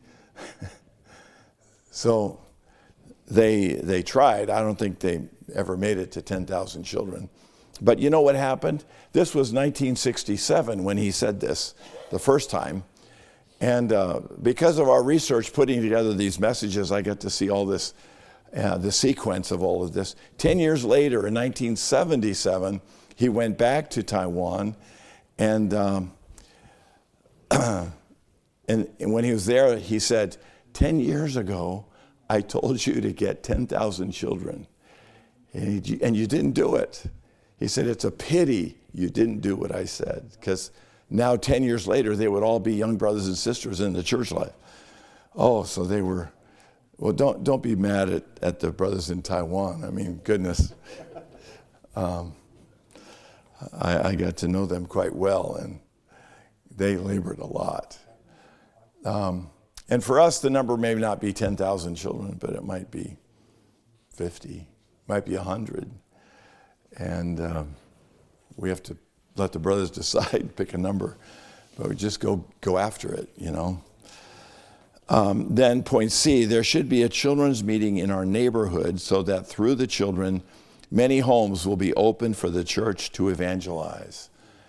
So they they tried. I don't think they ever made it to ten thousand children. But you know what happened? This was nineteen sixty-seven when he said this the first time. And uh, because of our research putting together these messages, I get to see all this, uh, the sequence of all of this. Ten years later, in nineteen seventy-seven, he went back to Taiwan, and, um, and, and when he was there, he said, ten years ago, I told you to get ten thousand children, and, he, and you didn't do it. He said, it's a pity you didn't do what I said, because now ten years later, they would all be young brothers and sisters in the church life. Oh, so they were, well, don't don't be mad at, at the brothers in Taiwan. I mean, goodness. Um, I, I got to know them quite well, and they labored a lot. Um, and for us, the number may not be ten thousand children, but it might be fifty, might be one hundred. And um, we have to let the brothers decide, pick a number, but we just go go after it, you know. Um, then point C, there should be a children's meeting in our neighborhood so that through the children, many homes will be open for the church to evangelize.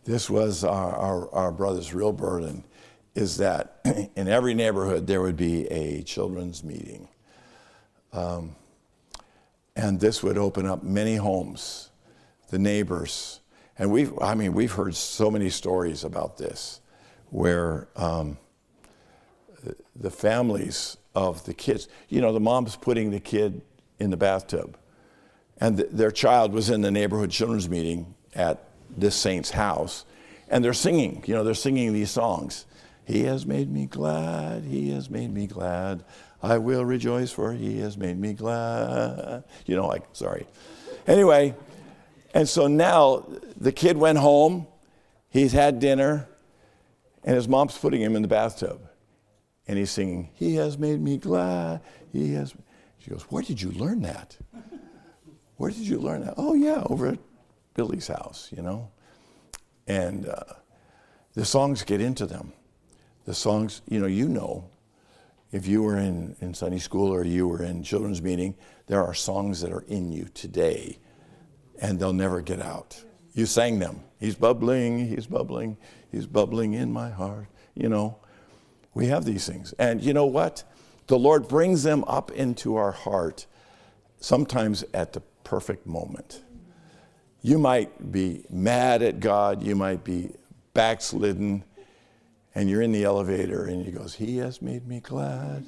this was our, our, our brother's real burden, is that in every neighborhood there would be a children's meeting. Um, and this would open up many homes, the neighbors. And we've, I mean, we've heard so many stories about this, where um, the families of the kids, you know, the mom's putting the kid in the bathtub, and th- their child was in the neighborhood children's meeting at this saint's house, and they're singing, you know, they're singing these songs. He has made me glad, he has made me glad. I will rejoice, for he has made me glad. You know, like, sorry. Anyway, and so now the kid went home, he's had dinner, and his mom's putting him in the bathtub. And he's singing, he has made me glad, he has. She goes, where did you learn that? Where did you learn that? Oh, yeah, over at Billy's house, you know. And uh, the songs get into them. The songs, you know, you know, if you were in, in Sunday school or you were in children's meeting, there are songs that are in you today, and they'll never get out. You sang them. He's bubbling, he's bubbling, he's bubbling in my heart. You know, we have these things. And you know what? The Lord brings them up into our heart, sometimes at the perfect moment. You might be mad at God, you might be backslidden, and you're in the elevator and he goes, he has made me glad.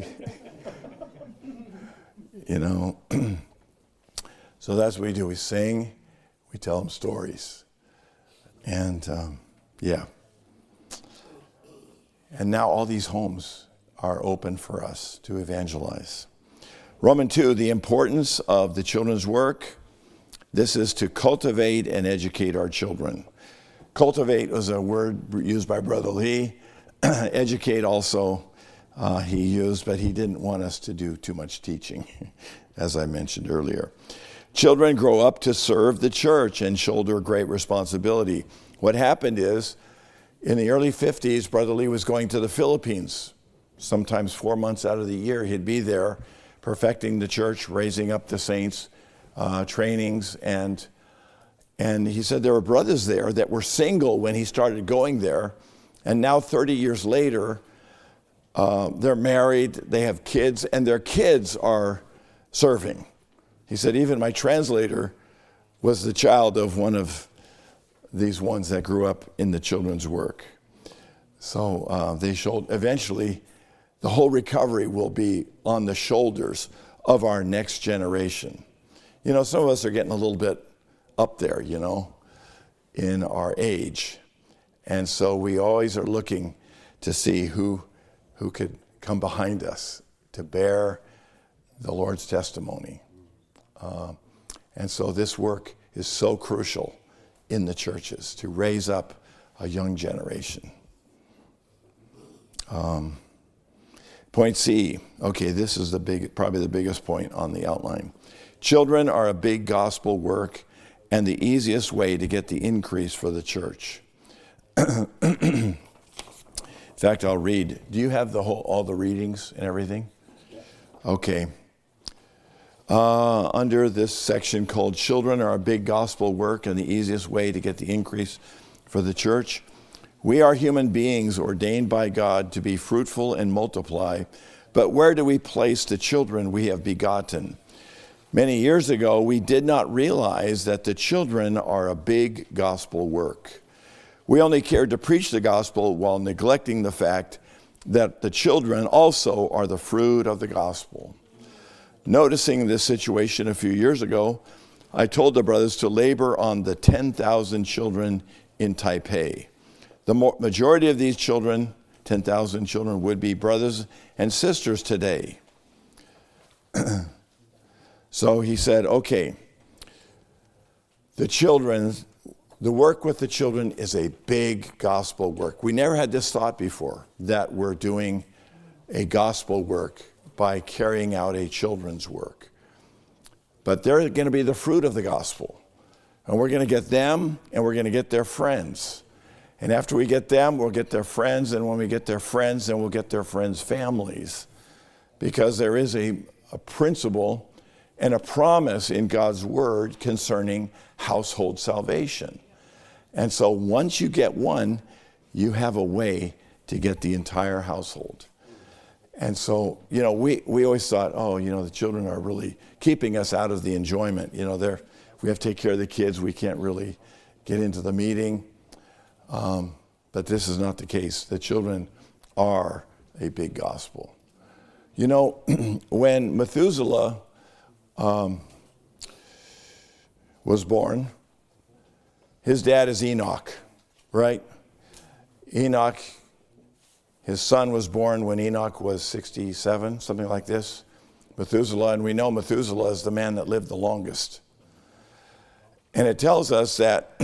You know, so that's what we do. We sing, we tell them stories. And um, yeah. And now all these homes are open for us to evangelize. Romans two, the importance of the children's work. This is to cultivate and educate our children. Cultivate was a word used by Brother Lee. Educate also uh, he used, but he didn't want us to do too much teaching, as I mentioned earlier. Children grow up to serve the church and shoulder great responsibility. What happened is, in the early fifties, Brother Lee was going to the Philippines. Sometimes four months out of the year, he'd be there, perfecting the church, raising up the saints, uh, trainings, and And he said there were brothers there that were single when he started going there. And now thirty years later, uh, they're married, they have kids, and their kids are serving. He said, even my translator was the child of one of these ones that grew up in the children's work. So uh, they showed, eventually, the whole recovery will be on the shoulders of our next generation. You know, some of us are getting a little bit up there, you know, in our age. And so we always are looking to see who who could come behind us to bear the Lord's testimony. Uh, and so this work is so crucial in the churches to raise up a young generation. Um, point C, okay, this is the big, probably the biggest point on the outline. Children are a big gospel work and the easiest way to get the increase for the church. In fact, I'll read. Do you have the whole, all the readings and everything? Okay. Uh, under this section called Children Are a Big Gospel Work and the Easiest Way to Get the Increase for the Church, we are human beings ordained by God to be fruitful and multiply, but where do we place the children we have begotten? Many years ago, we did not realize that the children are a big gospel work. We only cared to preach the gospel while neglecting the fact that the children also are the fruit of the gospel. Noticing this situation a few years ago, I told the brothers to labor on the ten thousand children in Taipei. The majority of these children, ten thousand children, would be brothers and sisters today. So he said, okay, the children, the work with the children is a big gospel work. We never had this thought before, that we're doing a gospel work by carrying out a children's work. But they're going to be the fruit of the gospel. And we're going to get them, and we're going to get their friends. And after we get them, we'll get their friends, and when we get their friends, then we'll get their friends' families. Because there is a, a principle and a promise in God's word concerning household salvation. And so once you get one, you have a way to get the entire household. And so, you know, we, we always thought, oh, you know, the children are really keeping us out of the enjoyment. You know, they're, we have to take care of the kids. We can't really get into the meeting. Um, but this is not the case. The children are a big gospel. You know, when Methuselah um, was born, his dad is Enoch, right? Enoch, his son was born when Enoch was sixty-seven, something like this. Methuselah, and we know Methuselah is the man that lived the longest. And it tells us that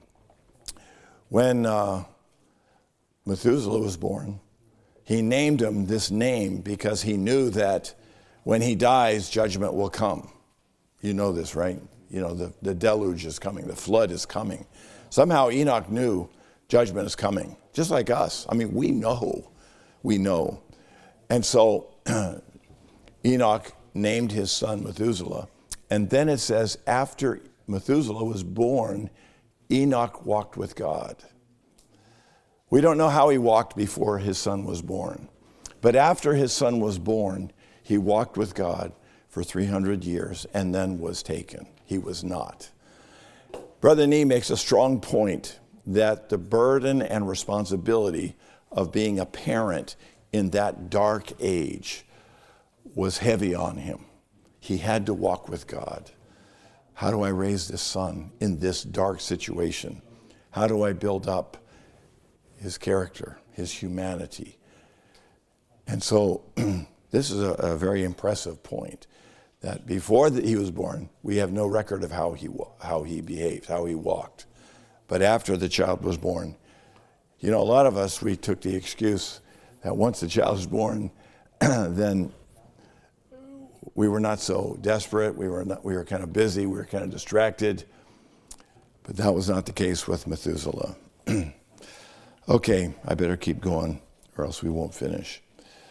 when uh, Methuselah was born, he named him this name because he knew that when he dies, judgment will come. You know this, right? You know, the, the deluge is coming, the flood is coming. Somehow Enoch knew judgment is coming, just like us. I mean, we know, we know. And so Enoch named his son Methuselah. And then it says, after Methuselah was born, Enoch walked with God. We don't know how he walked before his son was born. But after his son was born, he walked with God for three hundred years and then was taken. He was not. Brother Nee makes a strong point that the burden and responsibility of being a parent in that dark age was heavy on him. He had to walk with God. How do I raise this son in this dark situation? How do I build up his character, his humanity? And so this is a, a very impressive point, that before that he was born, we have no record of how he how he behaved, how he walked. But after the child was born, you know, a lot of us, we took the excuse that once the child was born, then we were not so desperate. We were not, we were kind of busy. We were kind of distracted. But that was not the case with Methuselah. Okay, I better keep going or else we won't finish.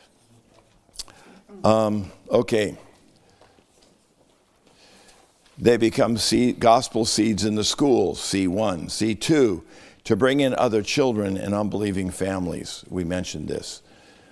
Um, okay. They become seed, gospel seeds in the schools, C one. C two, to bring in other children and unbelieving families. We mentioned this.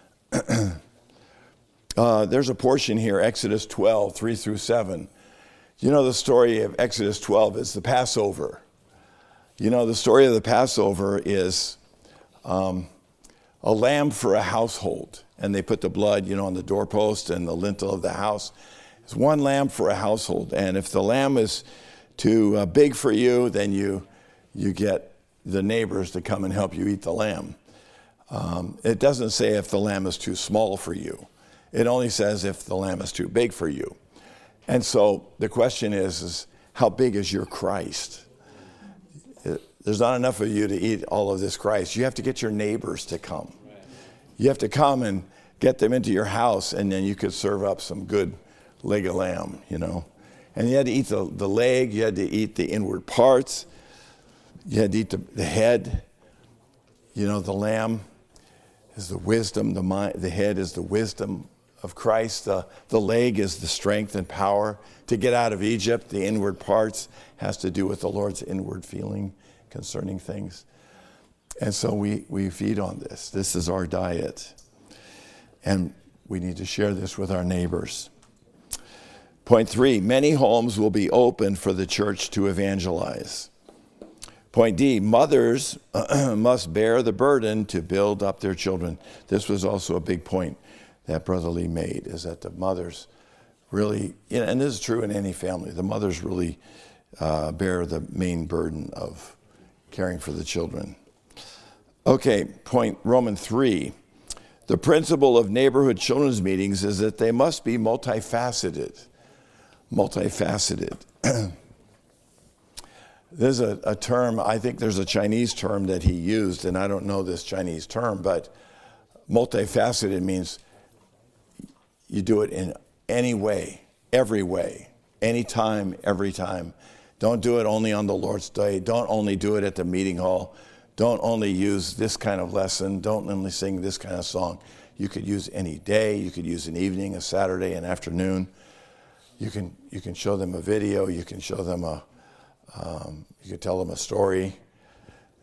uh, there's a portion here, Exodus twelve, three through seven. You know the story of Exodus twelve is the Passover. You know the story of the Passover is um, a lamb for a household. And they put the blood, you know, on the doorpost and the lintel of the house. It's one lamb for a household. And if the lamb is too uh, big for you, then you you get the neighbors to come and help you eat the lamb. Um, it doesn't say if the lamb is too small for you. It only says if the lamb is too big for you. And so the question is, is how big is your Christ? It, there's not enough of you to eat all of this Christ. You have to get your neighbors to come. You have to come and get them into your house, and then you could serve up some good leg of lamb, you know. And you had to eat the, the leg, you had to eat the inward parts, you had to eat the, the head. You know, the lamb is the wisdom, the mind, the head is the wisdom of Christ, the, the leg is the strength and power. To get out of Egypt, the inward parts has to do with the Lord's inward feeling concerning things. And so we, we feed on this. This is our diet. And we need to share this with our neighbors. Point three, many homes will be open for the church to evangelize. Point D, mothers must bear the burden to build up their children. This was also a big point that Brother Lee made, is that the mothers really, you know, and this is true in any family, the mothers really uh, bear the main burden of caring for the children. Okay, point Roman three. The principle of neighborhood children's meetings is that they must be multifaceted. Multifaceted. There's a, a term, I think there's a Chinese term that he used, and I don't know this Chinese term, but multifaceted means you do it in any way, every way, anytime, every time. Don't do it only on the Lord's Day. Don't only do it at the meeting hall. Don't only use this kind of lesson. Don't only sing this kind of song. You could use any day. You could use an evening, a Saturday, an afternoon. You can you can show them a video. You can show them a, um, you can tell them a story.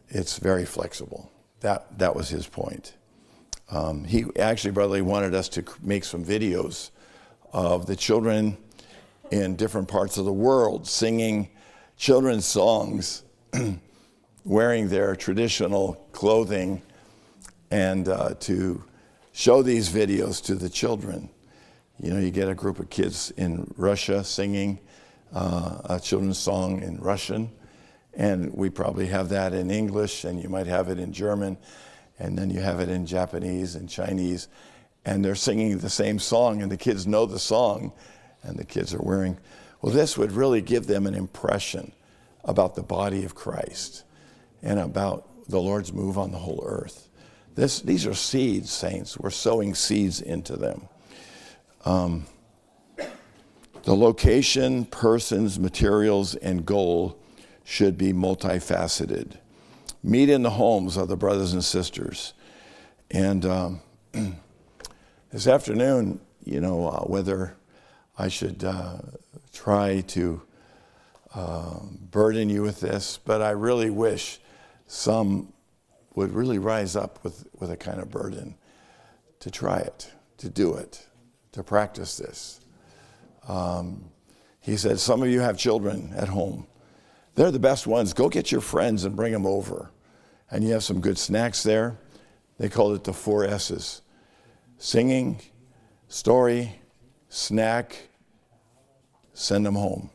it's very flexible. That that was his point. Um, he actually, Brother Lee, wanted us to make some videos of the children in different parts of the world singing children's songs, wearing their traditional clothing, and uh, to show these videos to the children. You know, you get a group of kids in Russia singing uh, a children's song in Russian, and we probably have that in English, and you might have it in German, and then you have it in Japanese and Chinese, and they're singing the same song, and the kids know the song, and the kids are wearing. Well, this would really give them an impression about the body of Christ and about the Lord's move on the whole earth. This, these are seeds, saints. We're sowing seeds into them. Um, the location, persons, materials, and goal should be multifaceted. Meet in the homes of the brothers and sisters. And um, this afternoon, you know, uh, whether I should uh, try to uh, burden you with this, but I really wish some would really rise up with, with a kind of burden to try it, to do it, to practice this. Um, he said, some of you have children at home. They're the best ones. Go get your friends and bring them over. And you have some good snacks there. They called it the four S's. Singing, story, snack, send them home.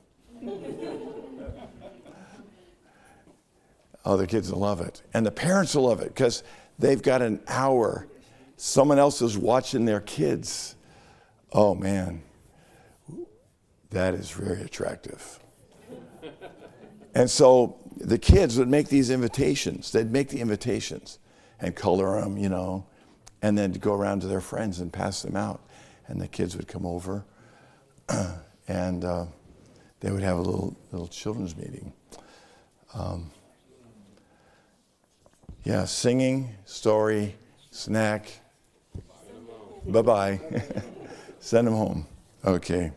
Oh, the kids will love it. And the parents will love it because they've got an hour. Someone else is watching their kids. Oh, man. That is very attractive. And so the kids would make these invitations. They'd make the invitations and color them, you know, and then go around to their friends and pass them out. And the kids would come over and uh, they would have a little little children's meeting. Um, yeah, singing, story, snack. Bye-bye. Send them home. Okay.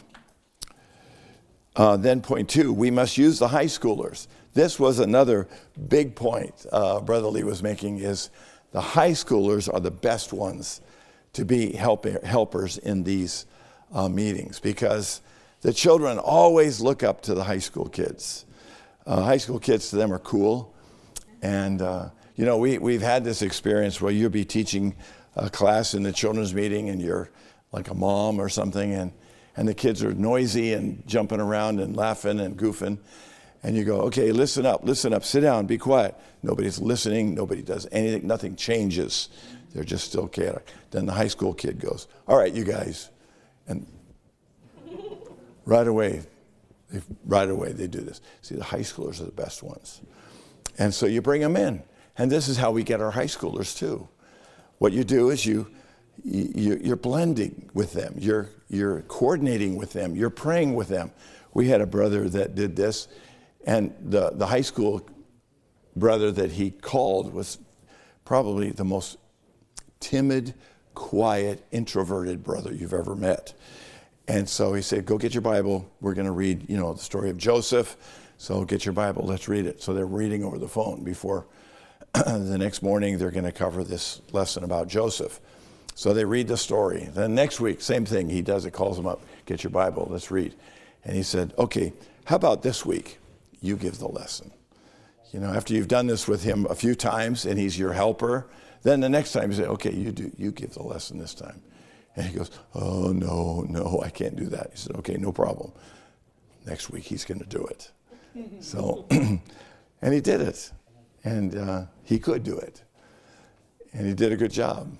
Uh, then point two, we must use the high schoolers. This was another big point uh, Brother Lee was making, is the high schoolers are the best ones to be help, helpers in these uh, meetings, because the children always look up to the high school kids. Uh, high school kids to them are cool. And, uh, you know, we, we've had this experience where you'll be teaching a class in the children's meeting and you're like a mom or something, and and the kids are noisy and jumping around and laughing and goofing. And you go, okay, listen up, listen up, sit down, be quiet. Nobody's listening, nobody does anything, nothing changes. They're just still chaotic. Then the high school kid goes, all right, you guys. And right away, they, right away they do this. See, the high schoolers are the best ones. And so you bring them in. And this is how we get our high schoolers too. What you do is you, you you're blending with them. You're you're coordinating with them. You're praying with them. We had a brother that did this, and the, the high school brother that he called was probably the most timid, quiet, introverted brother you've ever met. And so he said, go get your Bible. We're going to read, you know, the story of Joseph. So get your Bible. Let's read it. So they're reading over the phone before the next morning they're going to cover this lesson about Joseph. So they read the story. Then next week, same thing. He does it, calls them up. Get your Bible. Let's read. And he said, okay, how about this week? You give the lesson. You know, after you've done this with him a few times and he's your helper, then the next time you say, okay, you do, you give the lesson this time. And he goes, oh, no, no, I can't do that. He said, okay, no problem. Next week he's going to do it. So, and he did it. And uh, he could do it. And he did a good job.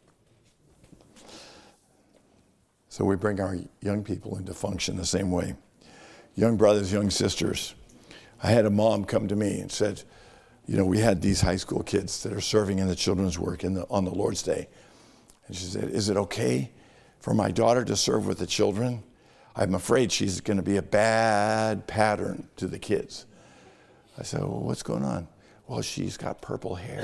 So we bring our young people into function the same way. Young brothers, young sisters. I had a mom come to me and said, you know, we had these high school kids that are serving in the children's work in the, on the Lord's Day. And she said, is it okay for my daughter to serve with the children? I'm afraid she's going to be a bad pattern to the kids. I said, well, what's going on? Well, she's got purple hair.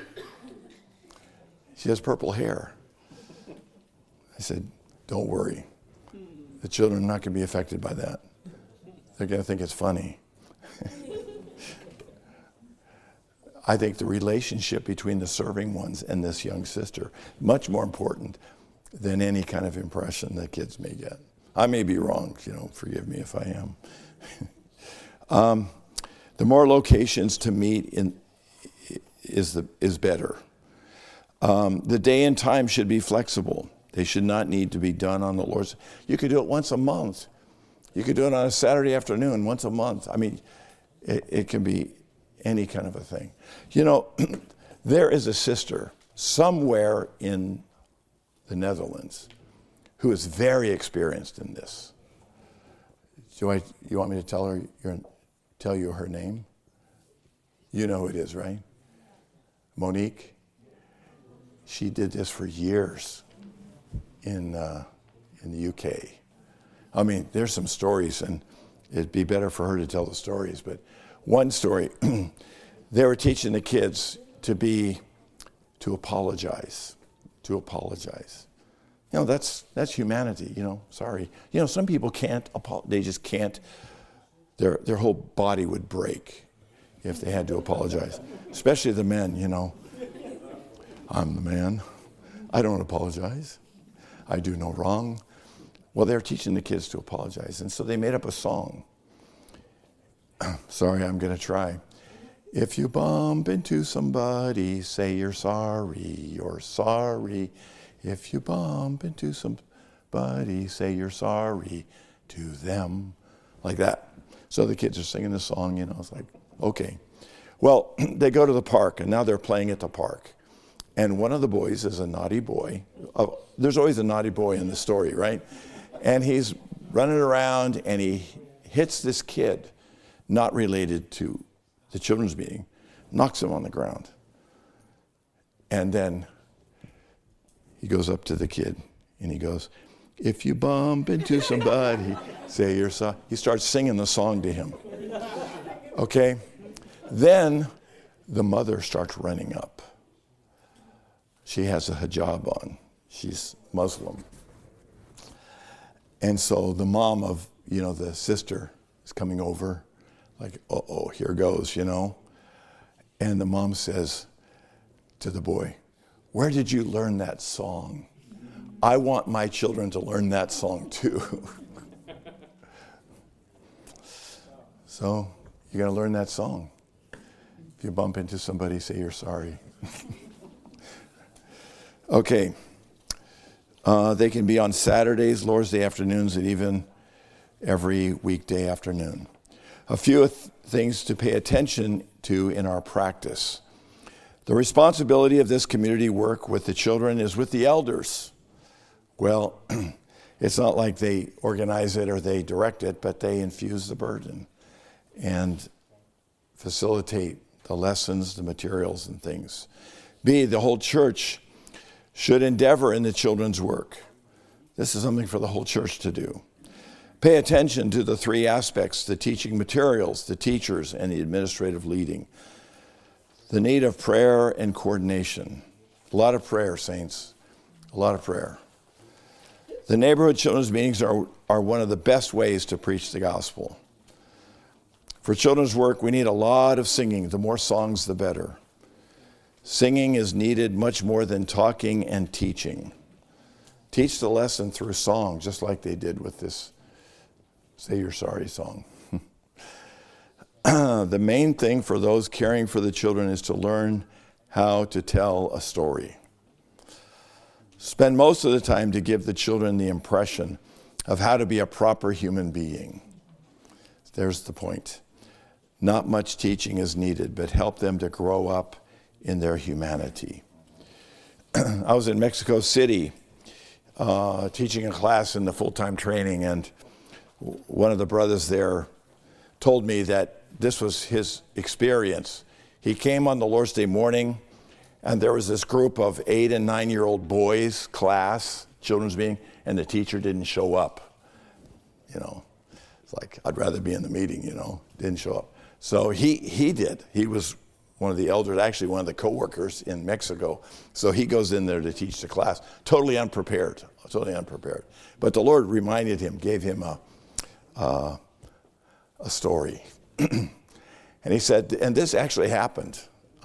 She has purple hair. I said, don't worry. The children are not going to be affected by that. They're going to think it's funny. I think the relationship between the serving ones and this young sister, much more important than any kind of impression that kids may get. I may be wrong, you know, forgive me if I am. um, the more locations to meet in is the is better. Um, the day and time should be flexible. They should not need to be done on the Lord's. You could do it once a month. You could do it on a Saturday afternoon once a month. I mean, it, it can be any kind of a thing. You know, there is a sister somewhere in the Netherlands who is very experienced in this. Do I, you want me to tell her, your, tell you her name? You know who it is, right? Monique. She did this for years in uh, in the U K. I mean, there's some stories, and it'd be better for her to tell the stories. But one story, they were teaching the kids to be, to apologize, to apologize. You know, that's that's humanity. You know, sorry. You know, some people can't. They just can't. Their their whole body would break if they had to apologize. Especially the men. You know, I'm the man. I don't apologize. I do no wrong. Well, they're teaching the kids to apologize, and so they made up a song. Sorry, I'm going to try. If you bump into somebody, say you're sorry, you're sorry. If you bump into somebody, say you're sorry to them. Like that. So the kids are singing the song, you know, it's like, okay. Well, they go to the park, and now they're playing at the park. And one of the boys is a naughty boy. Uh, there's always a naughty boy in the story, right? And he's running around, and he hits this kid, not related to the children's meeting, knocks him on the ground. And then he goes up to the kid, and he goes, if you bump into somebody, say you're sorry. He starts singing the song to him. Okay? Then the mother starts running up. She has a hijab on. She's Muslim. And so the mom of, you know, the sister is coming over, like, uh-oh, here goes, you know. And the mom says to the boy, where did you learn that song? I want my children to learn that song too. So you're going to learn that song. If you bump into somebody, say you're sorry. Okay. Uh, they can be on Saturdays, Lord's Day afternoons, and even every weekday afternoon. A few th- things to pay attention to in our practice. The responsibility of this community work with the children is with the elders. Well, it's not like they organize it or they direct it, but they infuse the burden and facilitate the lessons, the materials, and things. B, the whole church should endeavor in the children's work. This is something for the whole church to do. Pay attention to the three aspects, the teaching materials, the teachers, and the administrative leading. The need of prayer and coordination. A lot of prayer, saints. A lot of prayer. The neighborhood children's meetings are, are one of the best ways to preach the gospel. For children's work, we need a lot of singing. The more songs, the better. Singing is needed much more than talking and teaching. Teach the lesson through song, just like they did with this Say You're Sorry song. The main thing for those caring for the children is to learn how to tell a story. Spend most of the time to give the children the impression of how to be a proper human being. There's the point. Not much teaching is needed, but help them to grow up in their humanity. I was in Mexico City uh, teaching a class in the full-time training, and one of the brothers there told me that this was his experience. He came on the Lord's Day morning, and there was this group of eight and nine-year-old boys, class, children's meeting, and the teacher didn't show up. You know, it's like, I'd rather be in the meeting, you know, didn't show up. So he he did. He was one of the elders, actually one of the co-workers in Mexico. So he goes in there to teach the class, totally unprepared, totally unprepared. But the Lord reminded him, gave him a, uh, a story. And he said, and this actually happened.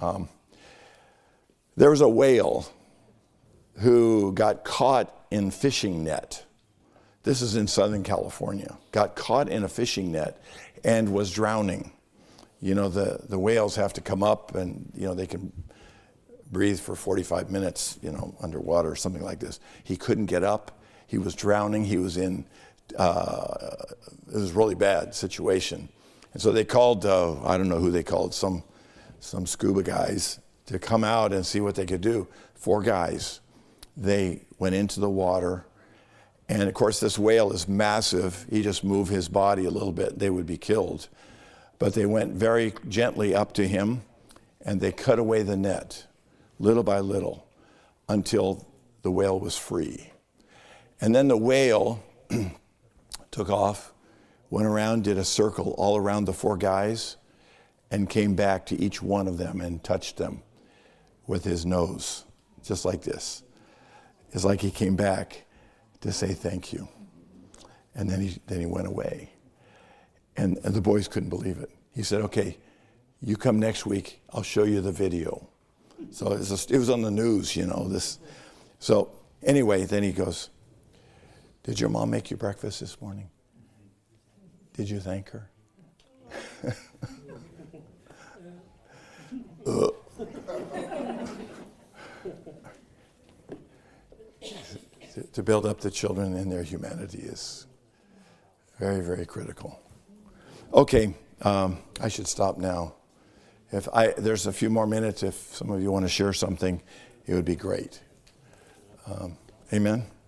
Um, there was a whale who got caught in fishing net. This is in Southern California. Got caught in a fishing net and was drowning. You know, the, the whales have to come up and, you know, they can breathe for forty-five minutes, you know, underwater or something like this. He couldn't get up. He was drowning. He was in, uh, it was a really bad situation. And so they called, uh, I don't know who they called, some some scuba guys to come out and see what they could do. Four guys. They went into the water. And of course, this whale is massive. He just moved his body a little bit, they would be killed. But they went very gently up to him and they cut away the net, little by little, until the whale was free. And then the whale took off, went around, did a circle all around the four guys, and came back to each one of them and touched them with his nose, just like this. It's like he came back to say thank you. And then he then he went away. And, and the boys couldn't believe it. He said, okay, you come next week, I'll show you the video. So it was, a, it was on the news, you know. This. So anyway, then he goes, did your mom make you breakfast this morning? Did you thank her? uh. To build up the children in their humanity is very, very critical. Okay, um, I should stop now. If I there's a few more minutes, if some of you want to share something, it would be great. Um, amen.